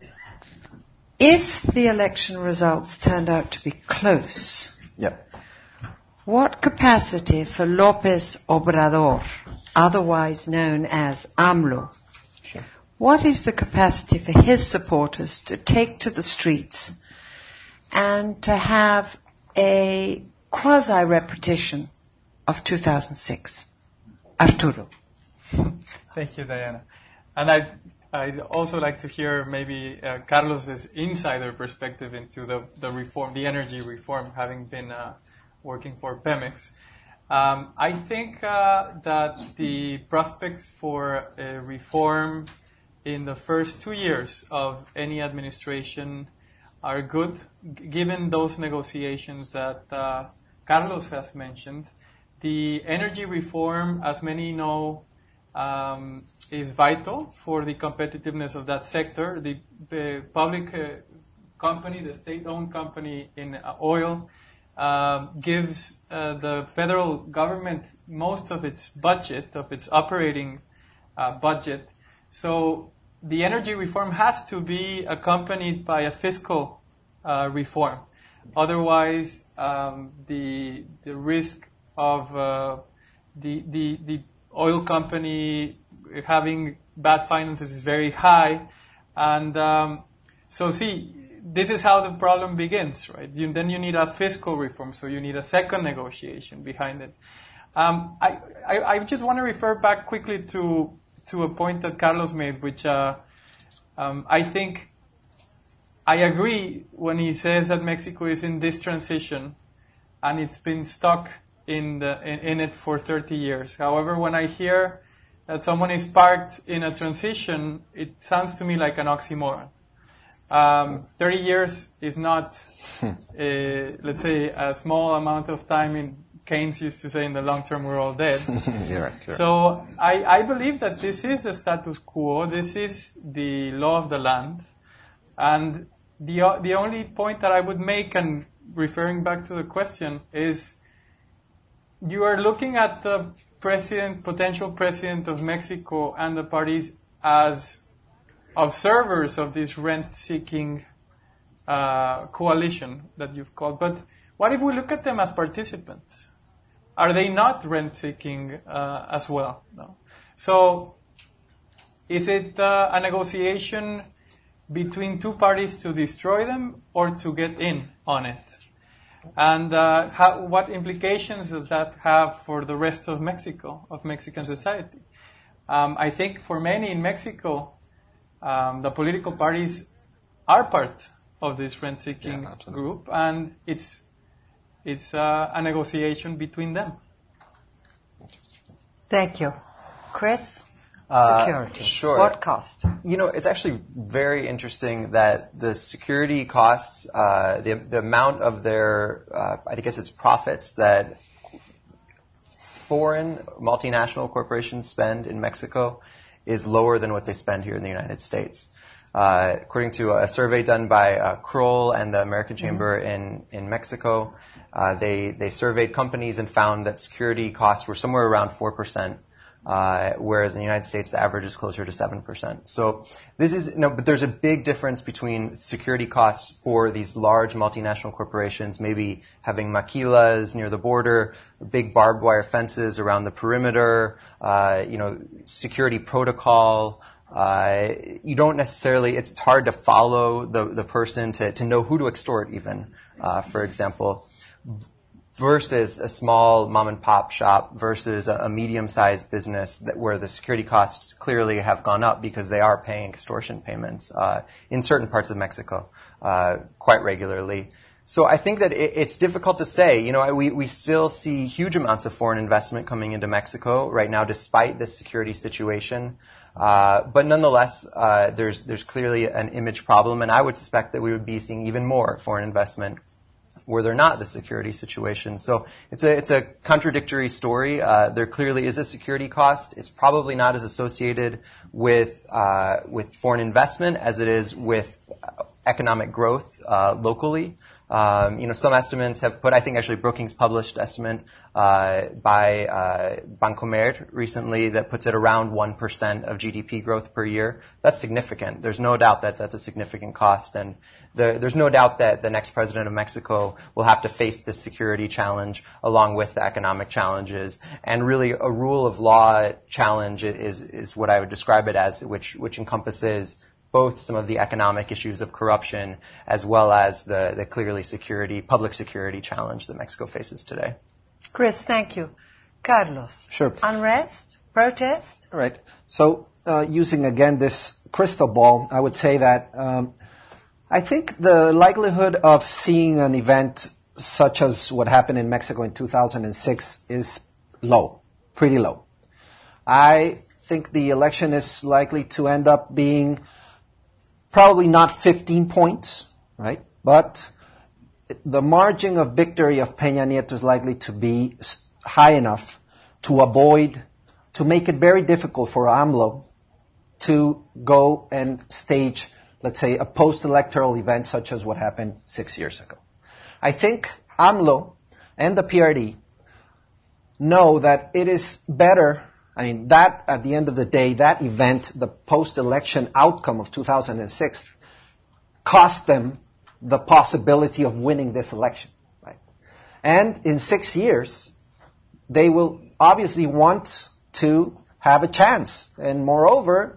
if the election results turned out to be close, Yeah. what capacity for López Obrador, otherwise known as AMLO, what is the capacity for his supporters to take to the streets and to have a quasi-repetition of 2006? Arturo. Thank you, Diana. And I'd also like to hear maybe Carlos's insider perspective into the reform, the energy reform, having been working for Pemex. I think that the prospects for a reform in the first 2 years of any administration are good, given those negotiations that Carlos has mentioned. The energy reform, as many know, is vital for the competitiveness of that sector. The public company, the state-owned company in oil, gives the federal government most of its budget, of its operating budget. So the energy reform has to be accompanied by a fiscal reform. Otherwise, the risk of the oil company having bad finances is very high. And this is how the problem begins, right? Then you need a fiscal reform, so you need a second negotiation behind it. I just want to refer back quickly to a point that Carlos made, which I think I agree when he says that Mexico is in this transition and it's been stuck in it for 30 years. However, when I hear that someone is parked in a transition, it sounds to me like an oxymoron. 30 years is not, let's say, a small amount of time. In Keynes used to say, in the long term, we're all dead. You're right. So I believe that this is the status quo. This is the law of the land. And the only point that I would make, and referring back to the question, is you are looking at the potential president of Mexico and the parties as observers of this rent-seeking coalition that you've called. But what if we look at them as participants? Are they not rent-seeking as well? No. So is it a negotiation between two parties to destroy them or to get in on it? And what implications does that have for the rest of Mexico, of Mexican society? I think for many in Mexico, the political parties are part of this rent-seeking group, and it's a negotiation between them. Thank you. Chris? Security. Sure. What cost? It's actually very interesting that the security costs, the amount of their, I guess it's profits that foreign multinational corporations spend in Mexico is lower than what they spend here in the United States. According to a survey done by Kroll and the American Chamber in Mexico, they surveyed companies and found that security costs were somewhere around 4%. Whereas in the United States, the average is closer to 7%. So but there's a big difference between security costs for these large multinational corporations, maybe having maquilas near the border, big barbed wire fences around the perimeter, security protocol. You don't necessarily, it's hard to follow the person to know who to extort even, for example. Versus a small mom-and-pop shop versus a medium-sized business where the security costs clearly have gone up because they are paying extortion payments in certain parts of Mexico quite regularly. So I think that it's difficult to say. We still see huge amounts of foreign investment coming into Mexico right now despite this security situation. But nonetheless, there's clearly an image problem, and I would suspect that we would be seeing even more foreign investment were there not the security situation. So it's a contradictory story. There clearly is a security cost. It's probably not as associated with foreign investment as it is with economic growth locally. Some estimates have put, I think actually Brookings published estimate by Bancomer recently that puts it around 1% of GDP growth per year. That's significant. There's no doubt that that's a significant cost, and there's no doubt that the next president of Mexico will have to face this security challenge along with the economic challenges. And really a rule of law challenge is what I would describe it as, which encompasses both some of the economic issues of corruption as well as the clearly public security challenge that Mexico faces today. Chris, thank you. Carlos. Sure. Unrest? Protest? All right. So using again this crystal ball, I would say that I think the likelihood of seeing an event such as what happened in Mexico in 2006 is low, pretty low. I think the election is likely to end up being probably not 15 points, right? But the margin of victory of Peña Nieto is likely to be high enough to make it very difficult for AMLO to go and stage, let's say, a post-electoral event such as what happened 6 years ago. I think AMLO and the PRD know that it is better, that at the end of the day, that event, the post-election outcome of 2006, cost them the possibility of winning this election, right? And in 6 years, they will obviously want to have a chance. And moreover,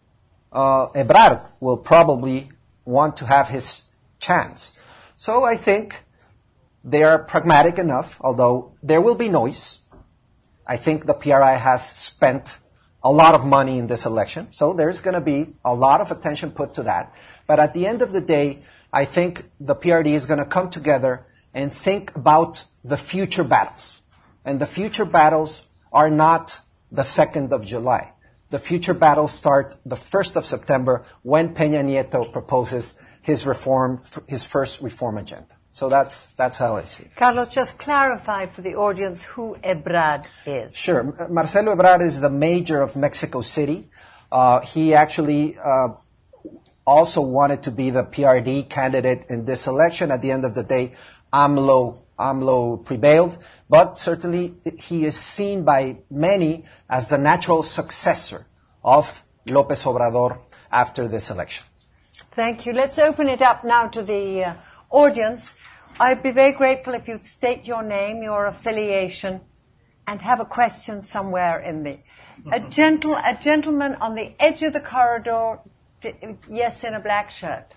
Ebrard will probably want to have his chance. So I think they are pragmatic enough, although there will be noise. I think the PRI has spent a lot of money in this election, so there's going to be a lot of attention put to that. But at the end of the day, I think the PRD is going to come together and think about the future battles. And the future battles are not the 2nd of July. The future battles start the 1st of September when Peña Nieto proposes his first reform agenda. So that's how I see it. Carlos, just clarify for the audience who Ebrard is. Sure. Marcelo Ebrard is the mayor of Mexico City. He actually also wanted to be the PRD candidate in this election. At the end of the day, AMLO prevailed, but certainly he is seen by many as the natural successor of López Obrador after this election. Thank you. Let's open it up now to the audience. I'd be very grateful if you'd state your name, your affiliation, and have a question somewhere in the... A gentleman on the edge of the corridor, yes, in a black shirt.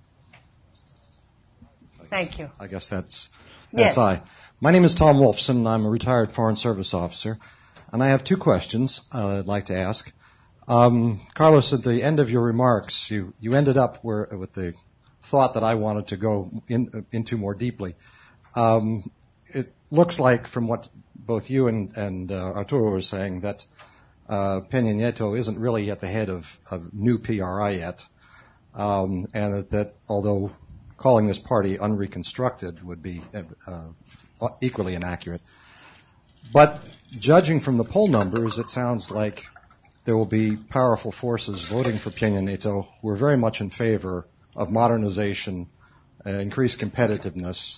Thank you. I guess that's Yes. I. My name is Tom Wolfson. I'm a retired Foreign Service officer, and I have two questions I'd like to ask. Carlos, at the end of your remarks, you ended up with the thought that I wanted to go into more deeply. It looks like, from what both you and Arturo were saying, that Peña Nieto isn't really at the head of new PRI yet, and that although calling this party unreconstructed would be equally inaccurate. But judging from the poll numbers, it sounds like there will be powerful forces voting for Peña Nieto who are very much in favor of modernization, increased competitiveness,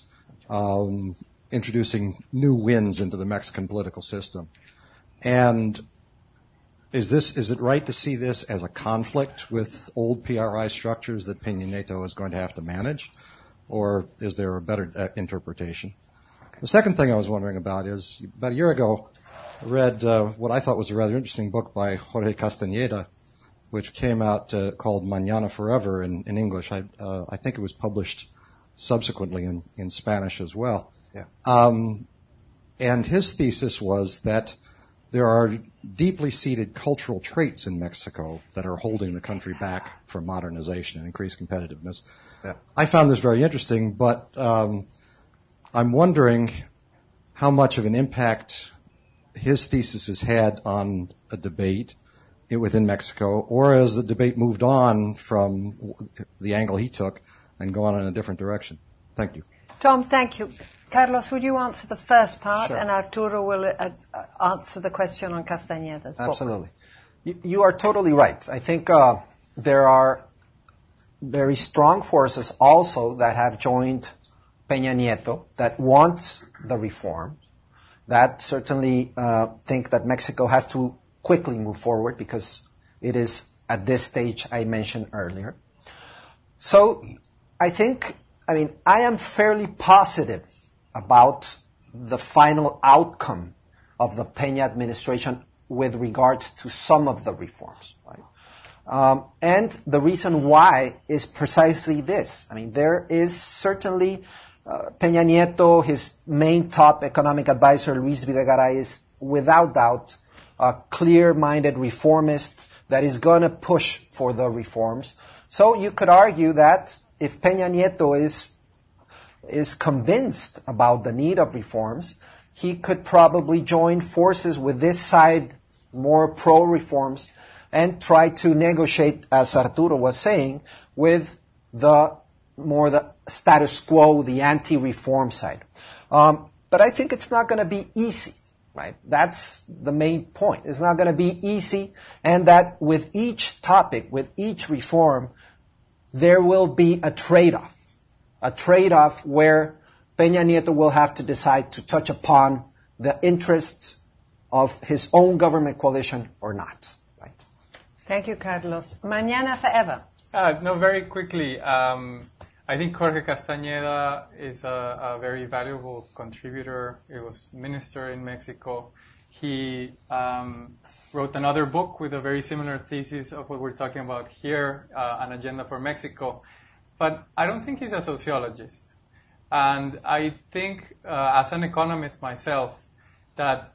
introducing new winds into the Mexican political system. And is it right to see this as a conflict with old PRI structures that Peña Nieto is going to have to manage, or is there a better interpretation? The second thing I was wondering about is, about a year ago, I read what I thought was a rather interesting book by Jorge Castañeda, which came out called Mañana Forever in English. I think it was published subsequently in Spanish as well. Yeah. And his thesis was that there are deeply seated cultural traits in Mexico that are holding the country back from modernization and increased competitiveness. Yeah. I found this very interesting, but I'm wondering how much of an impact his thesis has had on a debate within Mexico, or as the debate moved on from the angle he took and gone in a different direction. Thank you. Tom, thank you. Carlos, would you answer the first part, Sure. and Arturo will answer the question on Castañeda's book? Absolutely. You are totally right. I think there are very strong forces also that have joined Peña Nieto that want the reform, that certainly think that Mexico has to quickly move forward because it is at this stage I mentioned earlier. So I am fairly positive about the final outcome of the Peña administration with regards to some of the reforms. Right? And the reason why is precisely this. There is certainly Peña Nieto, his main top economic advisor, Luis Videgaray, is without doubt a clear-minded reformist that is going to push for the reforms. So you could argue that if Peña Nieto is convinced about the need of reforms, he could probably join forces with this side, more pro-reforms, and try to negotiate, as Arturo was saying, with the status quo, the anti-reform side. But I think it's not going to be easy, right? That's the main point. It's not going to be easy, and that with each topic, with each reform, there will be a trade-off where Peña Nieto will have to decide to touch upon the interests of his own government coalition or not. Right? Thank you, Carlos. Mañana Forever. Very quickly. I think Jorge Castañeda is a very valuable contributor. He was minister in Mexico. He wrote another book with a very similar thesis of what we're talking about here, An Agenda for Mexico. But I don't think he's a sociologist. And I think, as an economist myself, that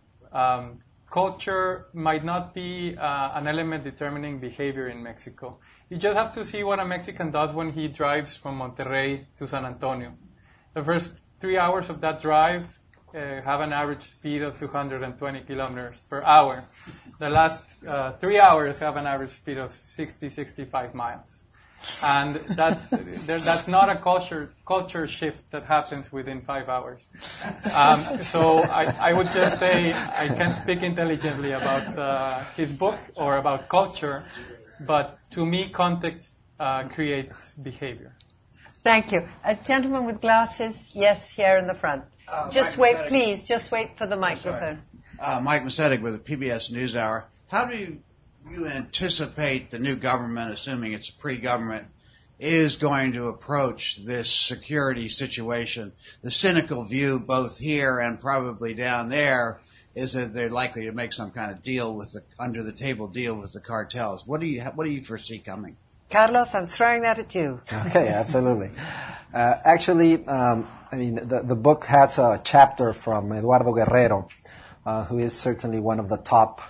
culture might not be an element determining behavior in Mexico. You just have to see what a Mexican does when he drives from Monterrey to San Antonio. The first 3 hours of that drive, have an average speed of 220 kilometers per hour. The last 3 hours have an average speed of 65 miles. And that's not a culture shift that happens within 5 hours. So I would just say I can't speak intelligently about his book or about culture, but to me, context creates behavior. Thank you. A gentleman with glasses, yes, here in the front. Just wait, please. Just wait for the microphone. Mike Masedig with the PBS NewsHour. How do you anticipate the new government, assuming it's a pre-government, is going to approach this security situation? The cynical view, both here and probably down there, is that they're likely to make some kind of deal with the under-the-table deal with the cartels. What do you foresee coming? Carlos, I'm throwing that at you. Okay, absolutely. Actually, I mean, the book has a chapter from Eduardo Guerrero, who is certainly one of the top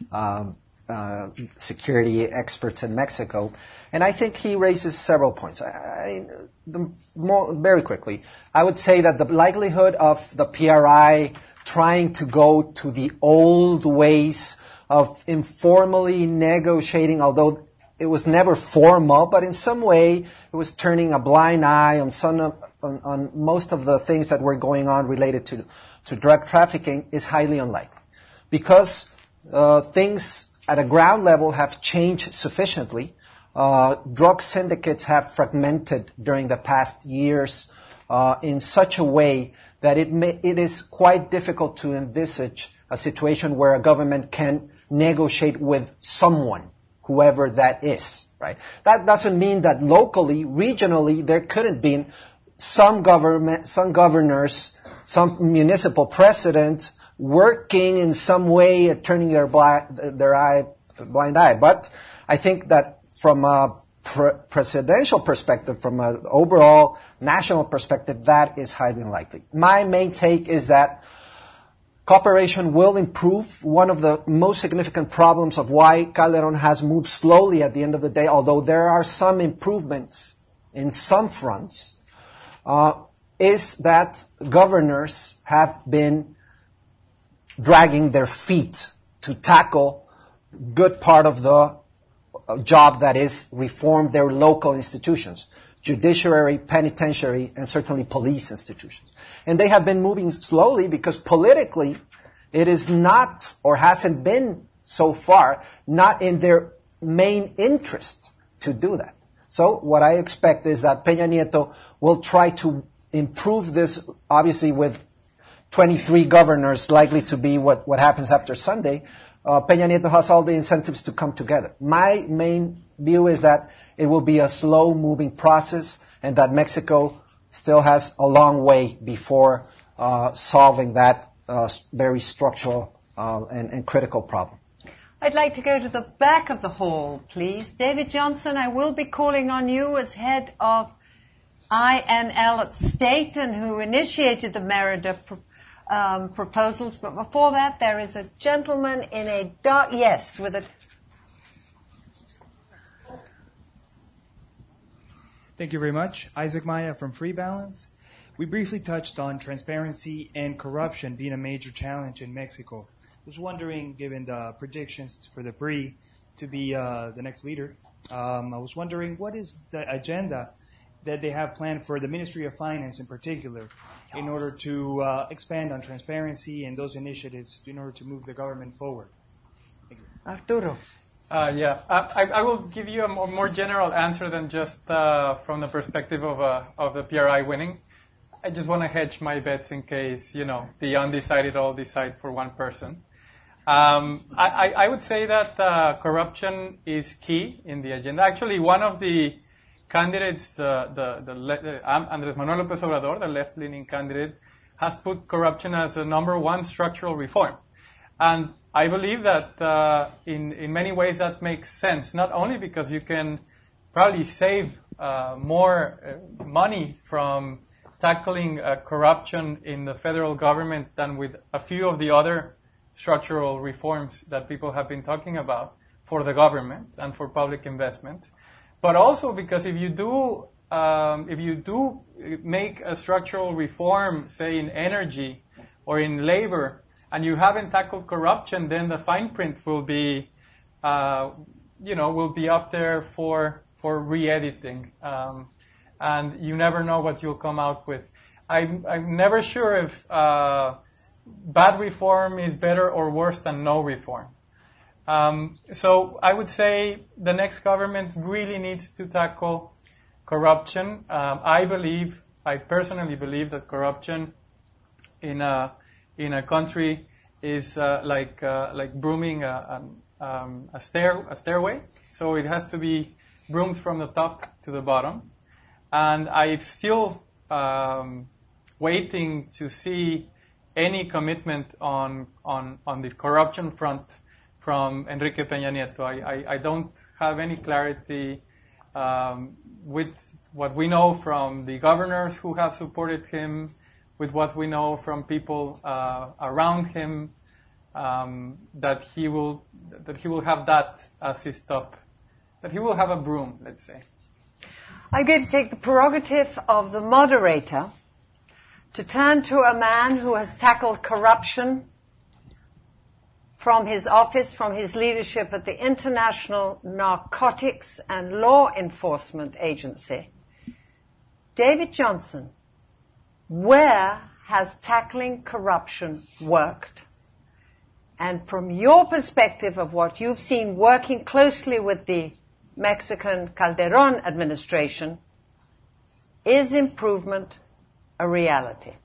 security experts in Mexico. And I think he raises several points. Very quickly, I would say that the likelihood of the PRI trying to go to the old ways of informally negotiating, although it was never formal, but in some way it was turning a blind eye on most of the things that were going on related to drug trafficking is highly unlikely. Because things at a ground level have changed sufficiently. Drug syndicates have fragmented during the past years in such a way that it is quite difficult to envisage a situation where a government can negotiate with someone, whoever that is, right? That doesn't mean that locally, regionally, there couldn't be some governors, some municipal presidents working in some way at turning their blind eye. But I think that from a presidential perspective, from an overall national perspective, that is highly unlikely. My main take is that cooperation will improve. One of the most significant problems of why Calderon has moved slowly at the end of the day, although there are some improvements in some fronts, is that governors have been dragging their feet to tackle good part of the job that is reform their local institutions, judiciary, penitentiary, and certainly police institutions. And they have been moving slowly because politically it is not, or hasn't been so far, not in their main interest to do that. So what I expect is that Peña Nieto will try to improve this, obviously with 23 governors likely to be what happens after Sunday. Peña Nieto has all the incentives to come together. My main view is that it will be a slow-moving process and that Mexico still has a long way before solving that very structural and critical problem. I'd like to go to the back of the hall, please. David Johnson, I will be calling on you as head of INL at State and who initiated the Merida proposals. But before that, there is a gentleman in a dark, yes, with a... Thank you very much. Isaac Maya from Free Balance. We briefly touched on transparency and corruption being a major challenge in Mexico. I was wondering, given the predictions for the PRI to be the next leader, I was wondering what is the agenda that they have planned for the Ministry of Finance in particular in order to expand on transparency and those initiatives in order to move the government forward. Thank you. Arturo. I will give you a more general answer than just from the perspective of the PRI winning. I just want to hedge my bets in case, the undecided all decide for one person. I would say that corruption is key in the agenda. Actually, one of the candidates, Andrés Manuel López Obrador, the left-leaning candidate, has put corruption as a number one structural reform. And I believe that in many ways that makes sense, not only because you can probably save more money from tackling corruption in the federal government than with a few of the other structural reforms that people have been talking about for the government and for public investment, but also because if you do make a structural reform, say in energy, or in labor, and you haven't tackled corruption, then the fine print will be, will be up there for re-editing. And you never know what you'll come out with. I'm never sure if bad reform is better or worse than no reform. So I would say the next government really needs to tackle corruption. I personally believe that corruption in a country is like brooming a stairway. So it has to be broomed from the top to the bottom. And I'm still waiting to see any commitment on the corruption front from Enrique Peña Nieto. I don't have any clarity with what we know from the governors who have supported him, with what we know from people around him, that he will have that as his top, that he will have a broom, let's say. I'm going to take the prerogative of the moderator to turn to a man who has tackled corruption from his office, from his leadership at the International Narcotics and Law Enforcement Agency. David Johnson, where has tackling corruption worked? And from your perspective of what you've seen working closely with the Mexican Calderon administration, is improvement a reality?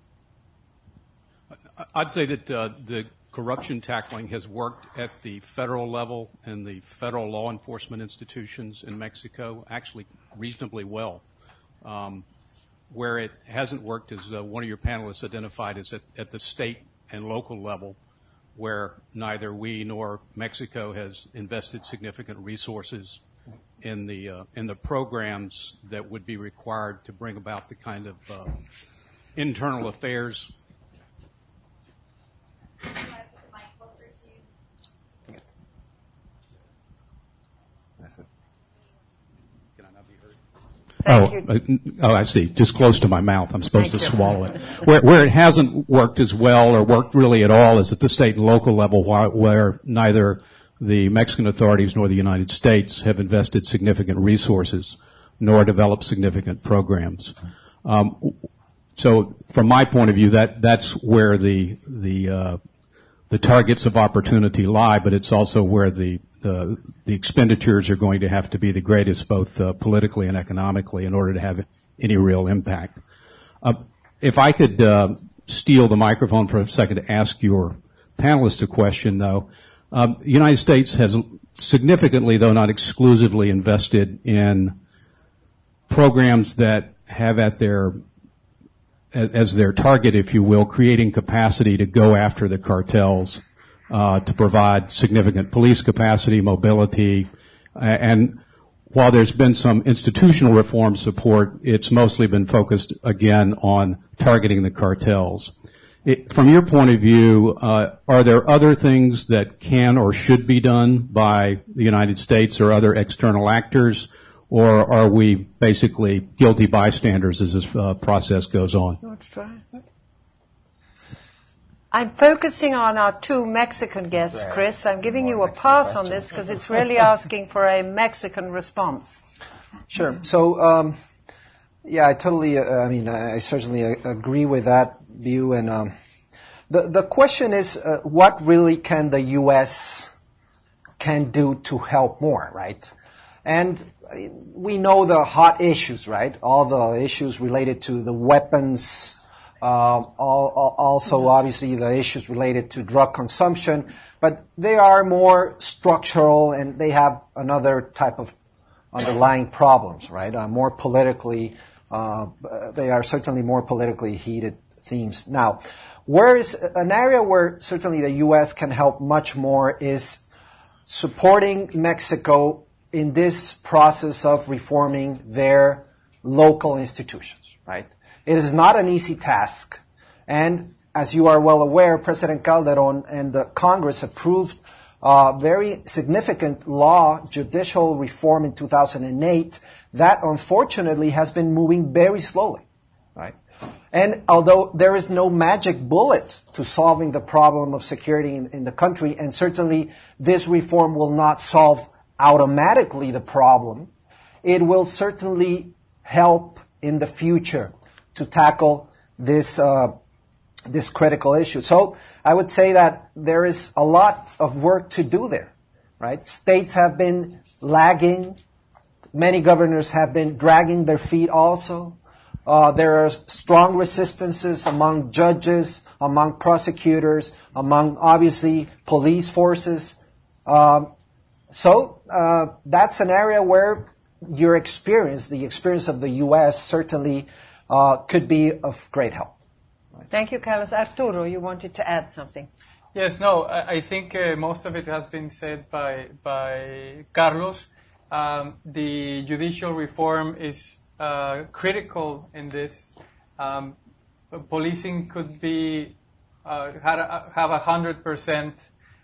I'd say that the corruption tackling has worked at the federal level and the federal law enforcement institutions in Mexico actually reasonably well. Where it hasn't worked, as one of your panelists identified, is at the state and local level, where neither we nor Mexico has invested significant resources in the programs that would be required to bring about the kind of internal affairs. That's it. Can I not be heard? Thank you. I see. Just close to my mouth. I'm supposed to swallow it. Where it hasn't worked as well or worked really at all is at the state and local level, where neither the Mexican authorities nor the United States have invested significant resources nor developed significant programs. So from my point of view, that's where the targets of opportunity lie, but it's also where the expenditures are going to have to be the greatest, both politically and economically, in order to have any real impact. If I could steal the microphone for a second to ask your panelists a question, though. The United States has significantly, though not exclusively, invested in programs that have as their target, if you will, creating capacity to go after the cartels, to provide significant police capacity, mobility, and while there's been some institutional reform support, it's mostly been focused, again, on targeting the cartels. From your point of view, are there other things that can or should be done by the United States or other external actors, or are we basically guilty bystanders as this process goes on? You want to try? I'm focusing on our two Mexican guests, Chris. I'm giving you a pass on this because it's really asking for a Mexican response. Sure. So, I totally, I certainly agree with that view. And the question is, what really can the U.S. can do to help more, right? And we know the hot issues, right? All the issues related to the weapons, also obviously the issues related to drug consumption, but they are more structural and they have another type of underlying problems, right? More politically, they are certainly more politically heated themes. Now, where is an area where certainly the U.S. can help much more is supporting Mexico in this process of reforming their local institutions, right? It is not an easy task. And as you are well aware, President Calderon and the Congress approved very significant judicial reform in 2008 that unfortunately has been moving very slowly, right? And although there is no magic bullet to solving the problem of security in the country, and certainly this reform will not solve automatically the problem, it will certainly help in the future to tackle this critical issue. So I would say that there is a lot of work to do there, right? States have been lagging. Many governors have been dragging their feet also. There are strong resistances among judges, among prosecutors, among, obviously, police forces. So that's an area where your experience, the experience of the U.S., certainly could be of great help. Thank you, Carlos. Arturo, you wanted to add something. Yes, no, I think most of it has been said by Carlos. The judicial reform is critical in this. Policing could be have 100%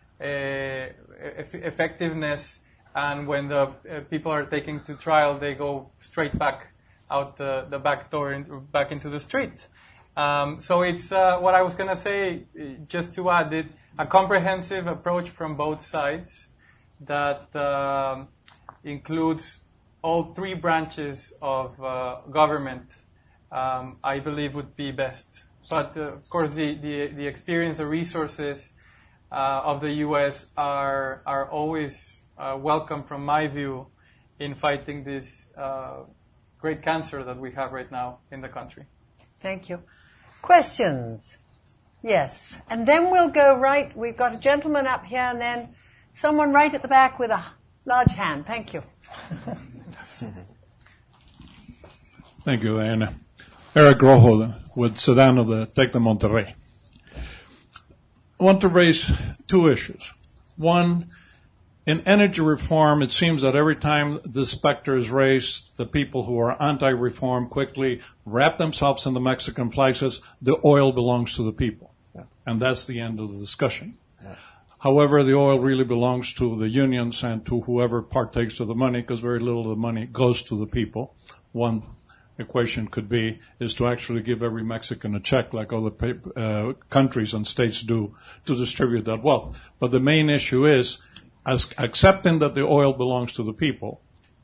effectiveness, and when the people are taken to trial, they go straight back out the back door and back into the street. So it's what I was going to say, just to add it, a comprehensive approach from both sides that includes all three branches of government, I believe would be best. But of course, the experience, the resources of the U.S. are always welcome, from my view, in fighting this great cancer that we have right now in the country. Thank you. Questions? Yes. And then we'll go right. We've got a gentleman up here, and then someone right at the back with a large hand. Thank you. Thank you, Diana. Eric Rojo with Sedan of the Tec de Monterrey. I want to raise two issues. One, in energy reform, it seems that every time this specter is raised, the people who are anti-reform quickly wrap themselves in the Mexican flag, says the oil belongs to the people. Yeah. And that's the end of the discussion. Yeah. However, the oil really belongs to the unions and to whoever partakes of the money, because very little of the money goes to the people. One equation could be is to actually give every Mexican a check like other countries and states do to distribute that wealth. But the main issue is, as accepting that the oil belongs to the people,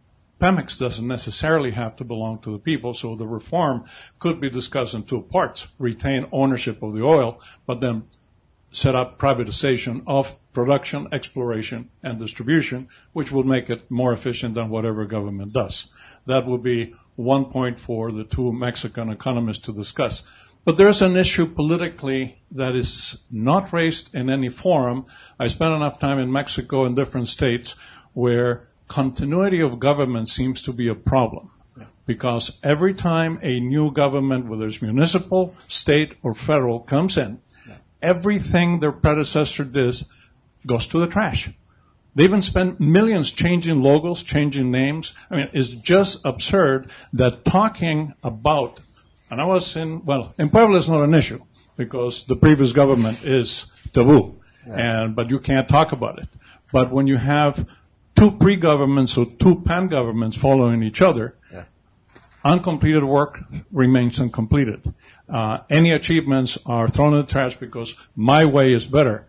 Pemex doesn't necessarily have to belong to the people, so the reform could be discussed in two parts. Retain ownership of the oil, but then set up privatization of production, exploration, and distribution, which will make it more efficient than whatever government does. That would be one point for the two Mexican economists to discuss. But there's an issue politically that is not raised in any forum. I spent enough time in Mexico in different states where continuity of government seems to be a problem. Yeah. Because every time a new government, whether it's municipal, state, or federal, comes in, yeah, everything their predecessor did goes to the trash. They even spend millions changing logos, changing names. I mean, it's just absurd that talking about, and I was in Puebla is not an issue because the previous government is taboo, yeah, but you can't talk about it. But when you have two pre-governments or two pan-governments following each other, yeah, uncompleted work remains uncompleted. Any achievements are thrown in the trash because my way is better.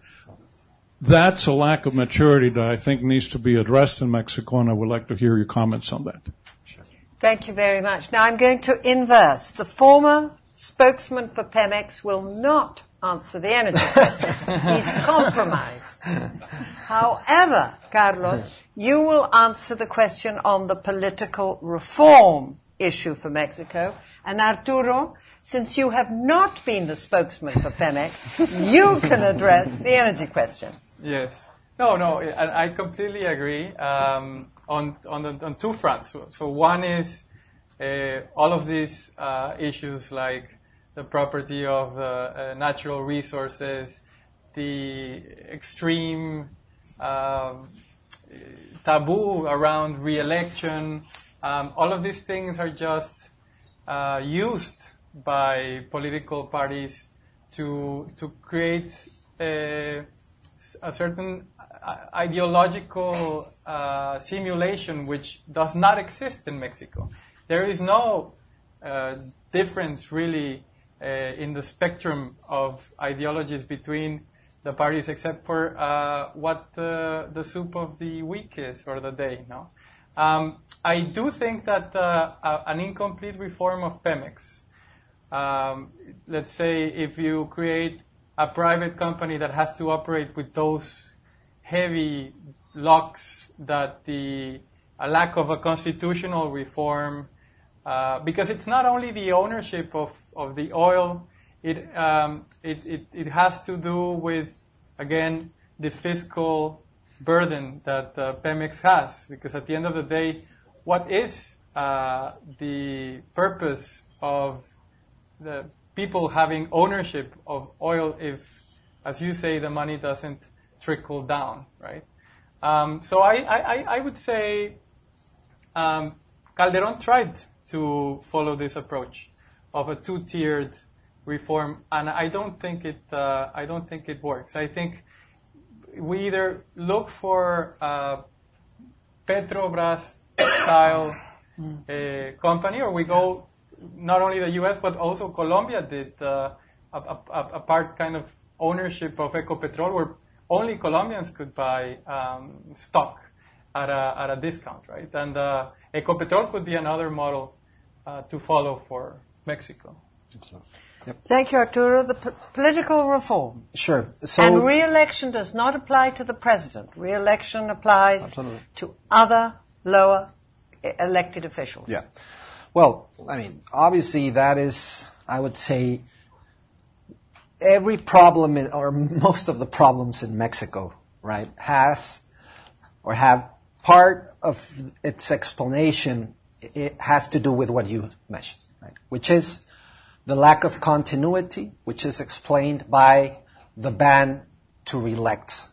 That's a lack of maturity that I think needs to be addressed in Mexico, and I would like to hear your comments on that. Sure. Thank you very much. Now I'm going to inverse. The former spokesman for Pemex will not answer the energy question. He's compromised. However, Carlos, you will answer the question on the political reform issue for Mexico. And Arturo, since you have not been the spokesman for Pemex, you can address the energy question. Yes. No, I completely agree on two fronts. So one is all of these issues like the property of the natural resources, the extreme taboo around re-election. All of these things are just used by political parties to create a certain ideological simulation which does not exist in Mexico. There is no difference really in the spectrum of ideologies between the parties, except for what the soup of the week is or the day. No, I do think that an incomplete reform of Pemex, let's say if you create a private company that has to operate with those heavy locks that a lack of a constitutional reform, because it's not only the ownership of the oil, it has to do with, again, the fiscal burden that Pemex has, because at the end of the day, what is the purpose of the people having ownership of oil if, as you say, the money doesn't trickle down, right? So I would say Calderon tried to follow this approach of a two-tiered reform, and I don't think it works. I think we either look for Petrobras-style company, or we go, not only the U.S., but also Colombia did a part kind of ownership of Ecopetrol, where only Colombians could buy stock at a discount, right? And Ecopetrol could be another model to follow for Mexico. Yep. Thank you, Arturo. The political reform. Sure. And re-election does not apply to the president. Re-election applies to other lower elected officials. Yeah. Well, I mean, obviously that is, I would say, every problem or most of the problems in Mexico, right, has or have part of its explanation, it has to do with what you mentioned, right, which is the lack of continuity, which is explained by the ban to reelect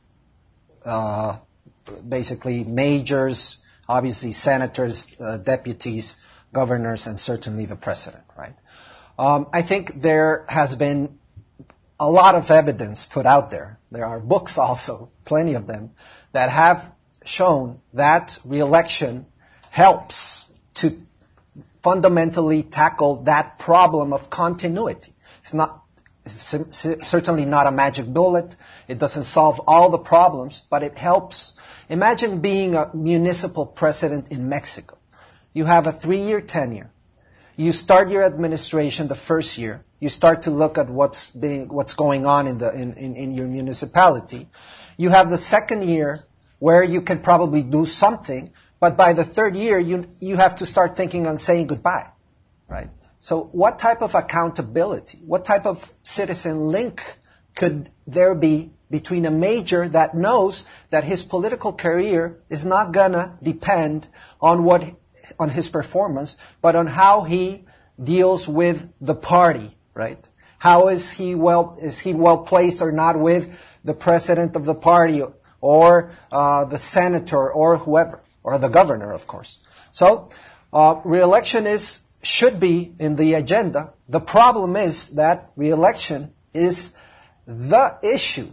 basically majors, obviously senators, deputies, governors, and certainly the president, right? I think there has been a lot of evidence put out there. There are books also, plenty of them, that have shown that reelection helps to fundamentally tackle that problem of continuity. It's certainly not a magic bullet. It doesn't solve all the problems, but it helps. Imagine being a municipal president in Mexico. You have a 3-year tenure. You start your administration the first year. You start to look at what's going on in your municipality. You have the second year where you can probably do something, but by the third year, you have to start thinking on saying goodbye, right? So what type of accountability, what type of citizen link could there be between a major that knows that his political career is not gonna depend on his performance, but on how he deals with the party, right? How is he well placed or not with the president of the party or the senator or whoever, or the governor, of course. So re-election should be in the agenda. The problem is that re-election is the issue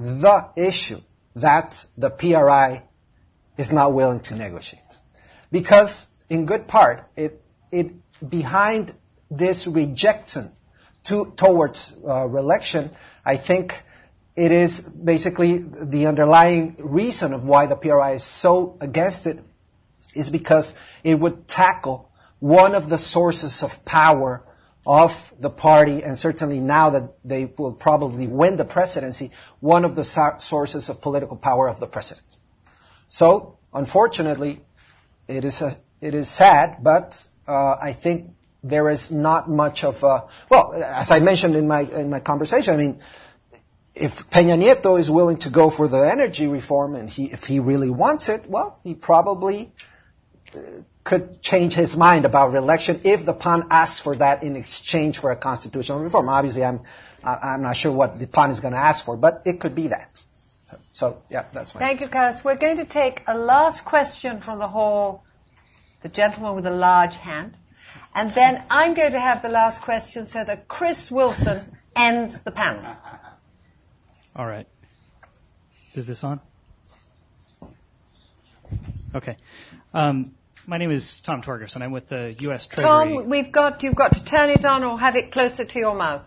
that the PRI is not willing to negotiate. Because in good part, it behind this rejection towards re-election, I think it is basically the underlying reason of why the PRI is so against it is because it would tackle one of the sources of power of the party, and certainly now that they will probably win the presidency, one of the sources of political power of the president. So, unfortunately, it is sad, but I think there is not much of a, well, as I mentioned in my conversation, I mean, if Peña Nieto is willing to go for the energy reform, and if he really wants it, well, he probably could change his mind about re-election if the PAN asks for that in exchange for a constitutional reform. Obviously, I'm not sure what the PAN is going to ask for, but it could be that. So, yeah, that's my... Thank you, Carlos. We're going to take a last question from the hall, the gentleman with a large hand, and then I'm going to have the last question so that Chris Wilson ends the panel. All right. Is this on? Okay. My name is Tom Torgerson. I'm with the U.S. Treasury. Tom, you've got to turn it on or have it closer to your mouth.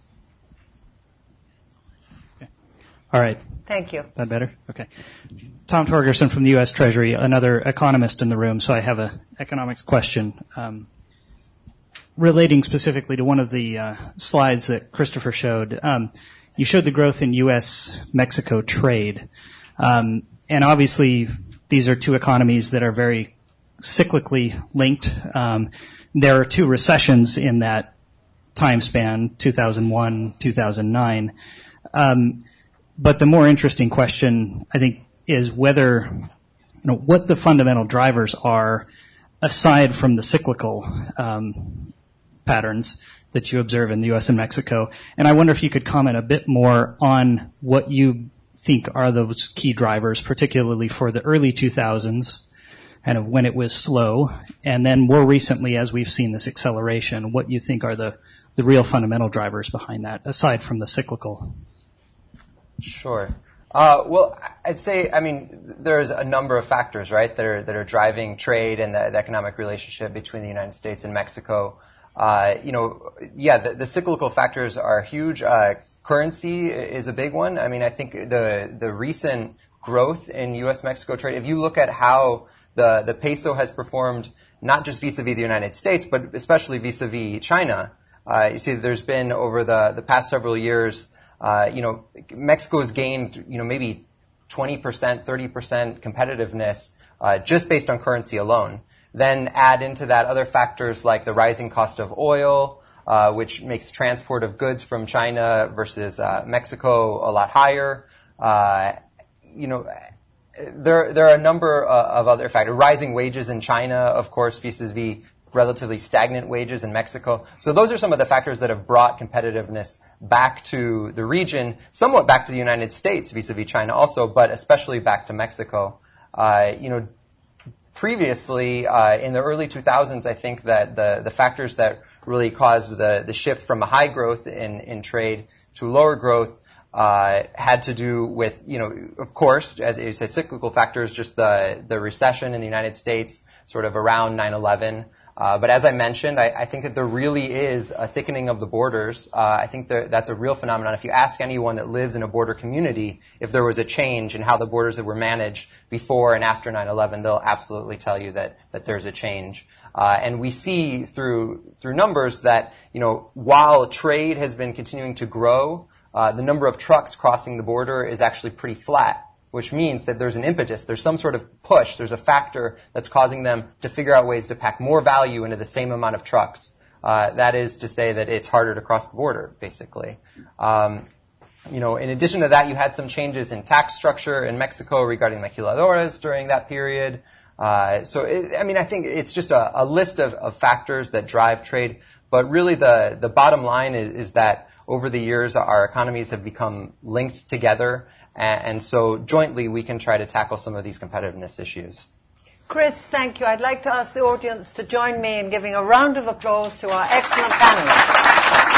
Okay. All right. Thank you. That better? Okay. Tom Torgerson from the U.S. Treasury, another economist in the room, so I have an economics question relating specifically to one of the slides that Christopher showed. You showed the growth in U.S.-Mexico trade. And obviously, these are two economies that are very cyclically linked. There are two recessions in that time span, 2001, 2009. But the more interesting question, I think, is whether, what the fundamental drivers are aside from the cyclical patterns that you observe in the U.S. and Mexico. And I wonder if you could comment a bit more on what you think are those key drivers, particularly for the early 2000s, kind of when it was slow, and then more recently as we've seen this acceleration, what you think are the real fundamental drivers behind that, aside from the cyclical. Sure. Well, I'd say, there's a number of factors, right, that are driving trade and the economic relationship between the United States and Mexico. The cyclical factors are huge. Currency is a big one. I think the recent growth in U.S.-Mexico trade, if you look at how the peso has performed, not just vis-a-vis the United States, but especially vis-a-vis China, you see that there's been, over the past several years, Mexico has gained, maybe 20%, 30% competitiveness just based on currency alone. Then add into that other factors like the rising cost of oil, which makes transport of goods from China versus Mexico a lot higher. There are a number of other factors. Rising wages in China, of course, vis-a-vis relatively stagnant wages in Mexico. So those are some of the factors that have brought competitiveness back to the region, somewhat back to the United States vis-a-vis China also, but especially back to Mexico. Previously, in the early 2000s, I think that the factors that really caused the shift from a high growth in trade to lower growth had to do with, of course, as you say, cyclical factors, just the recession in the United States, sort of around 9/11. But as I mentioned, I think that there really is a thickening of the borders. I think that's a real phenomenon. If you ask anyone that lives in a border community if there was a change in how the borders were managed before and after 9/11, they'll absolutely tell you that there's a change. And we see through numbers that, while trade has been continuing to grow, the number of trucks crossing the border is actually pretty flat, which means that there's an impetus, there's some sort of push, there's a factor that's causing them to figure out ways to pack more value into the same amount of trucks. That is to say that it's harder to cross the border, basically. In addition to that, you had some changes in tax structure in Mexico regarding maquiladoras during that period. I think it's just a list of factors that drive trade. But really the bottom line is that over the years, our economies have become linked together. And so jointly, we can try to tackle some of these competitiveness issues. Chris, thank you. I'd like to ask the audience to join me in giving a round of applause to our excellent panelists.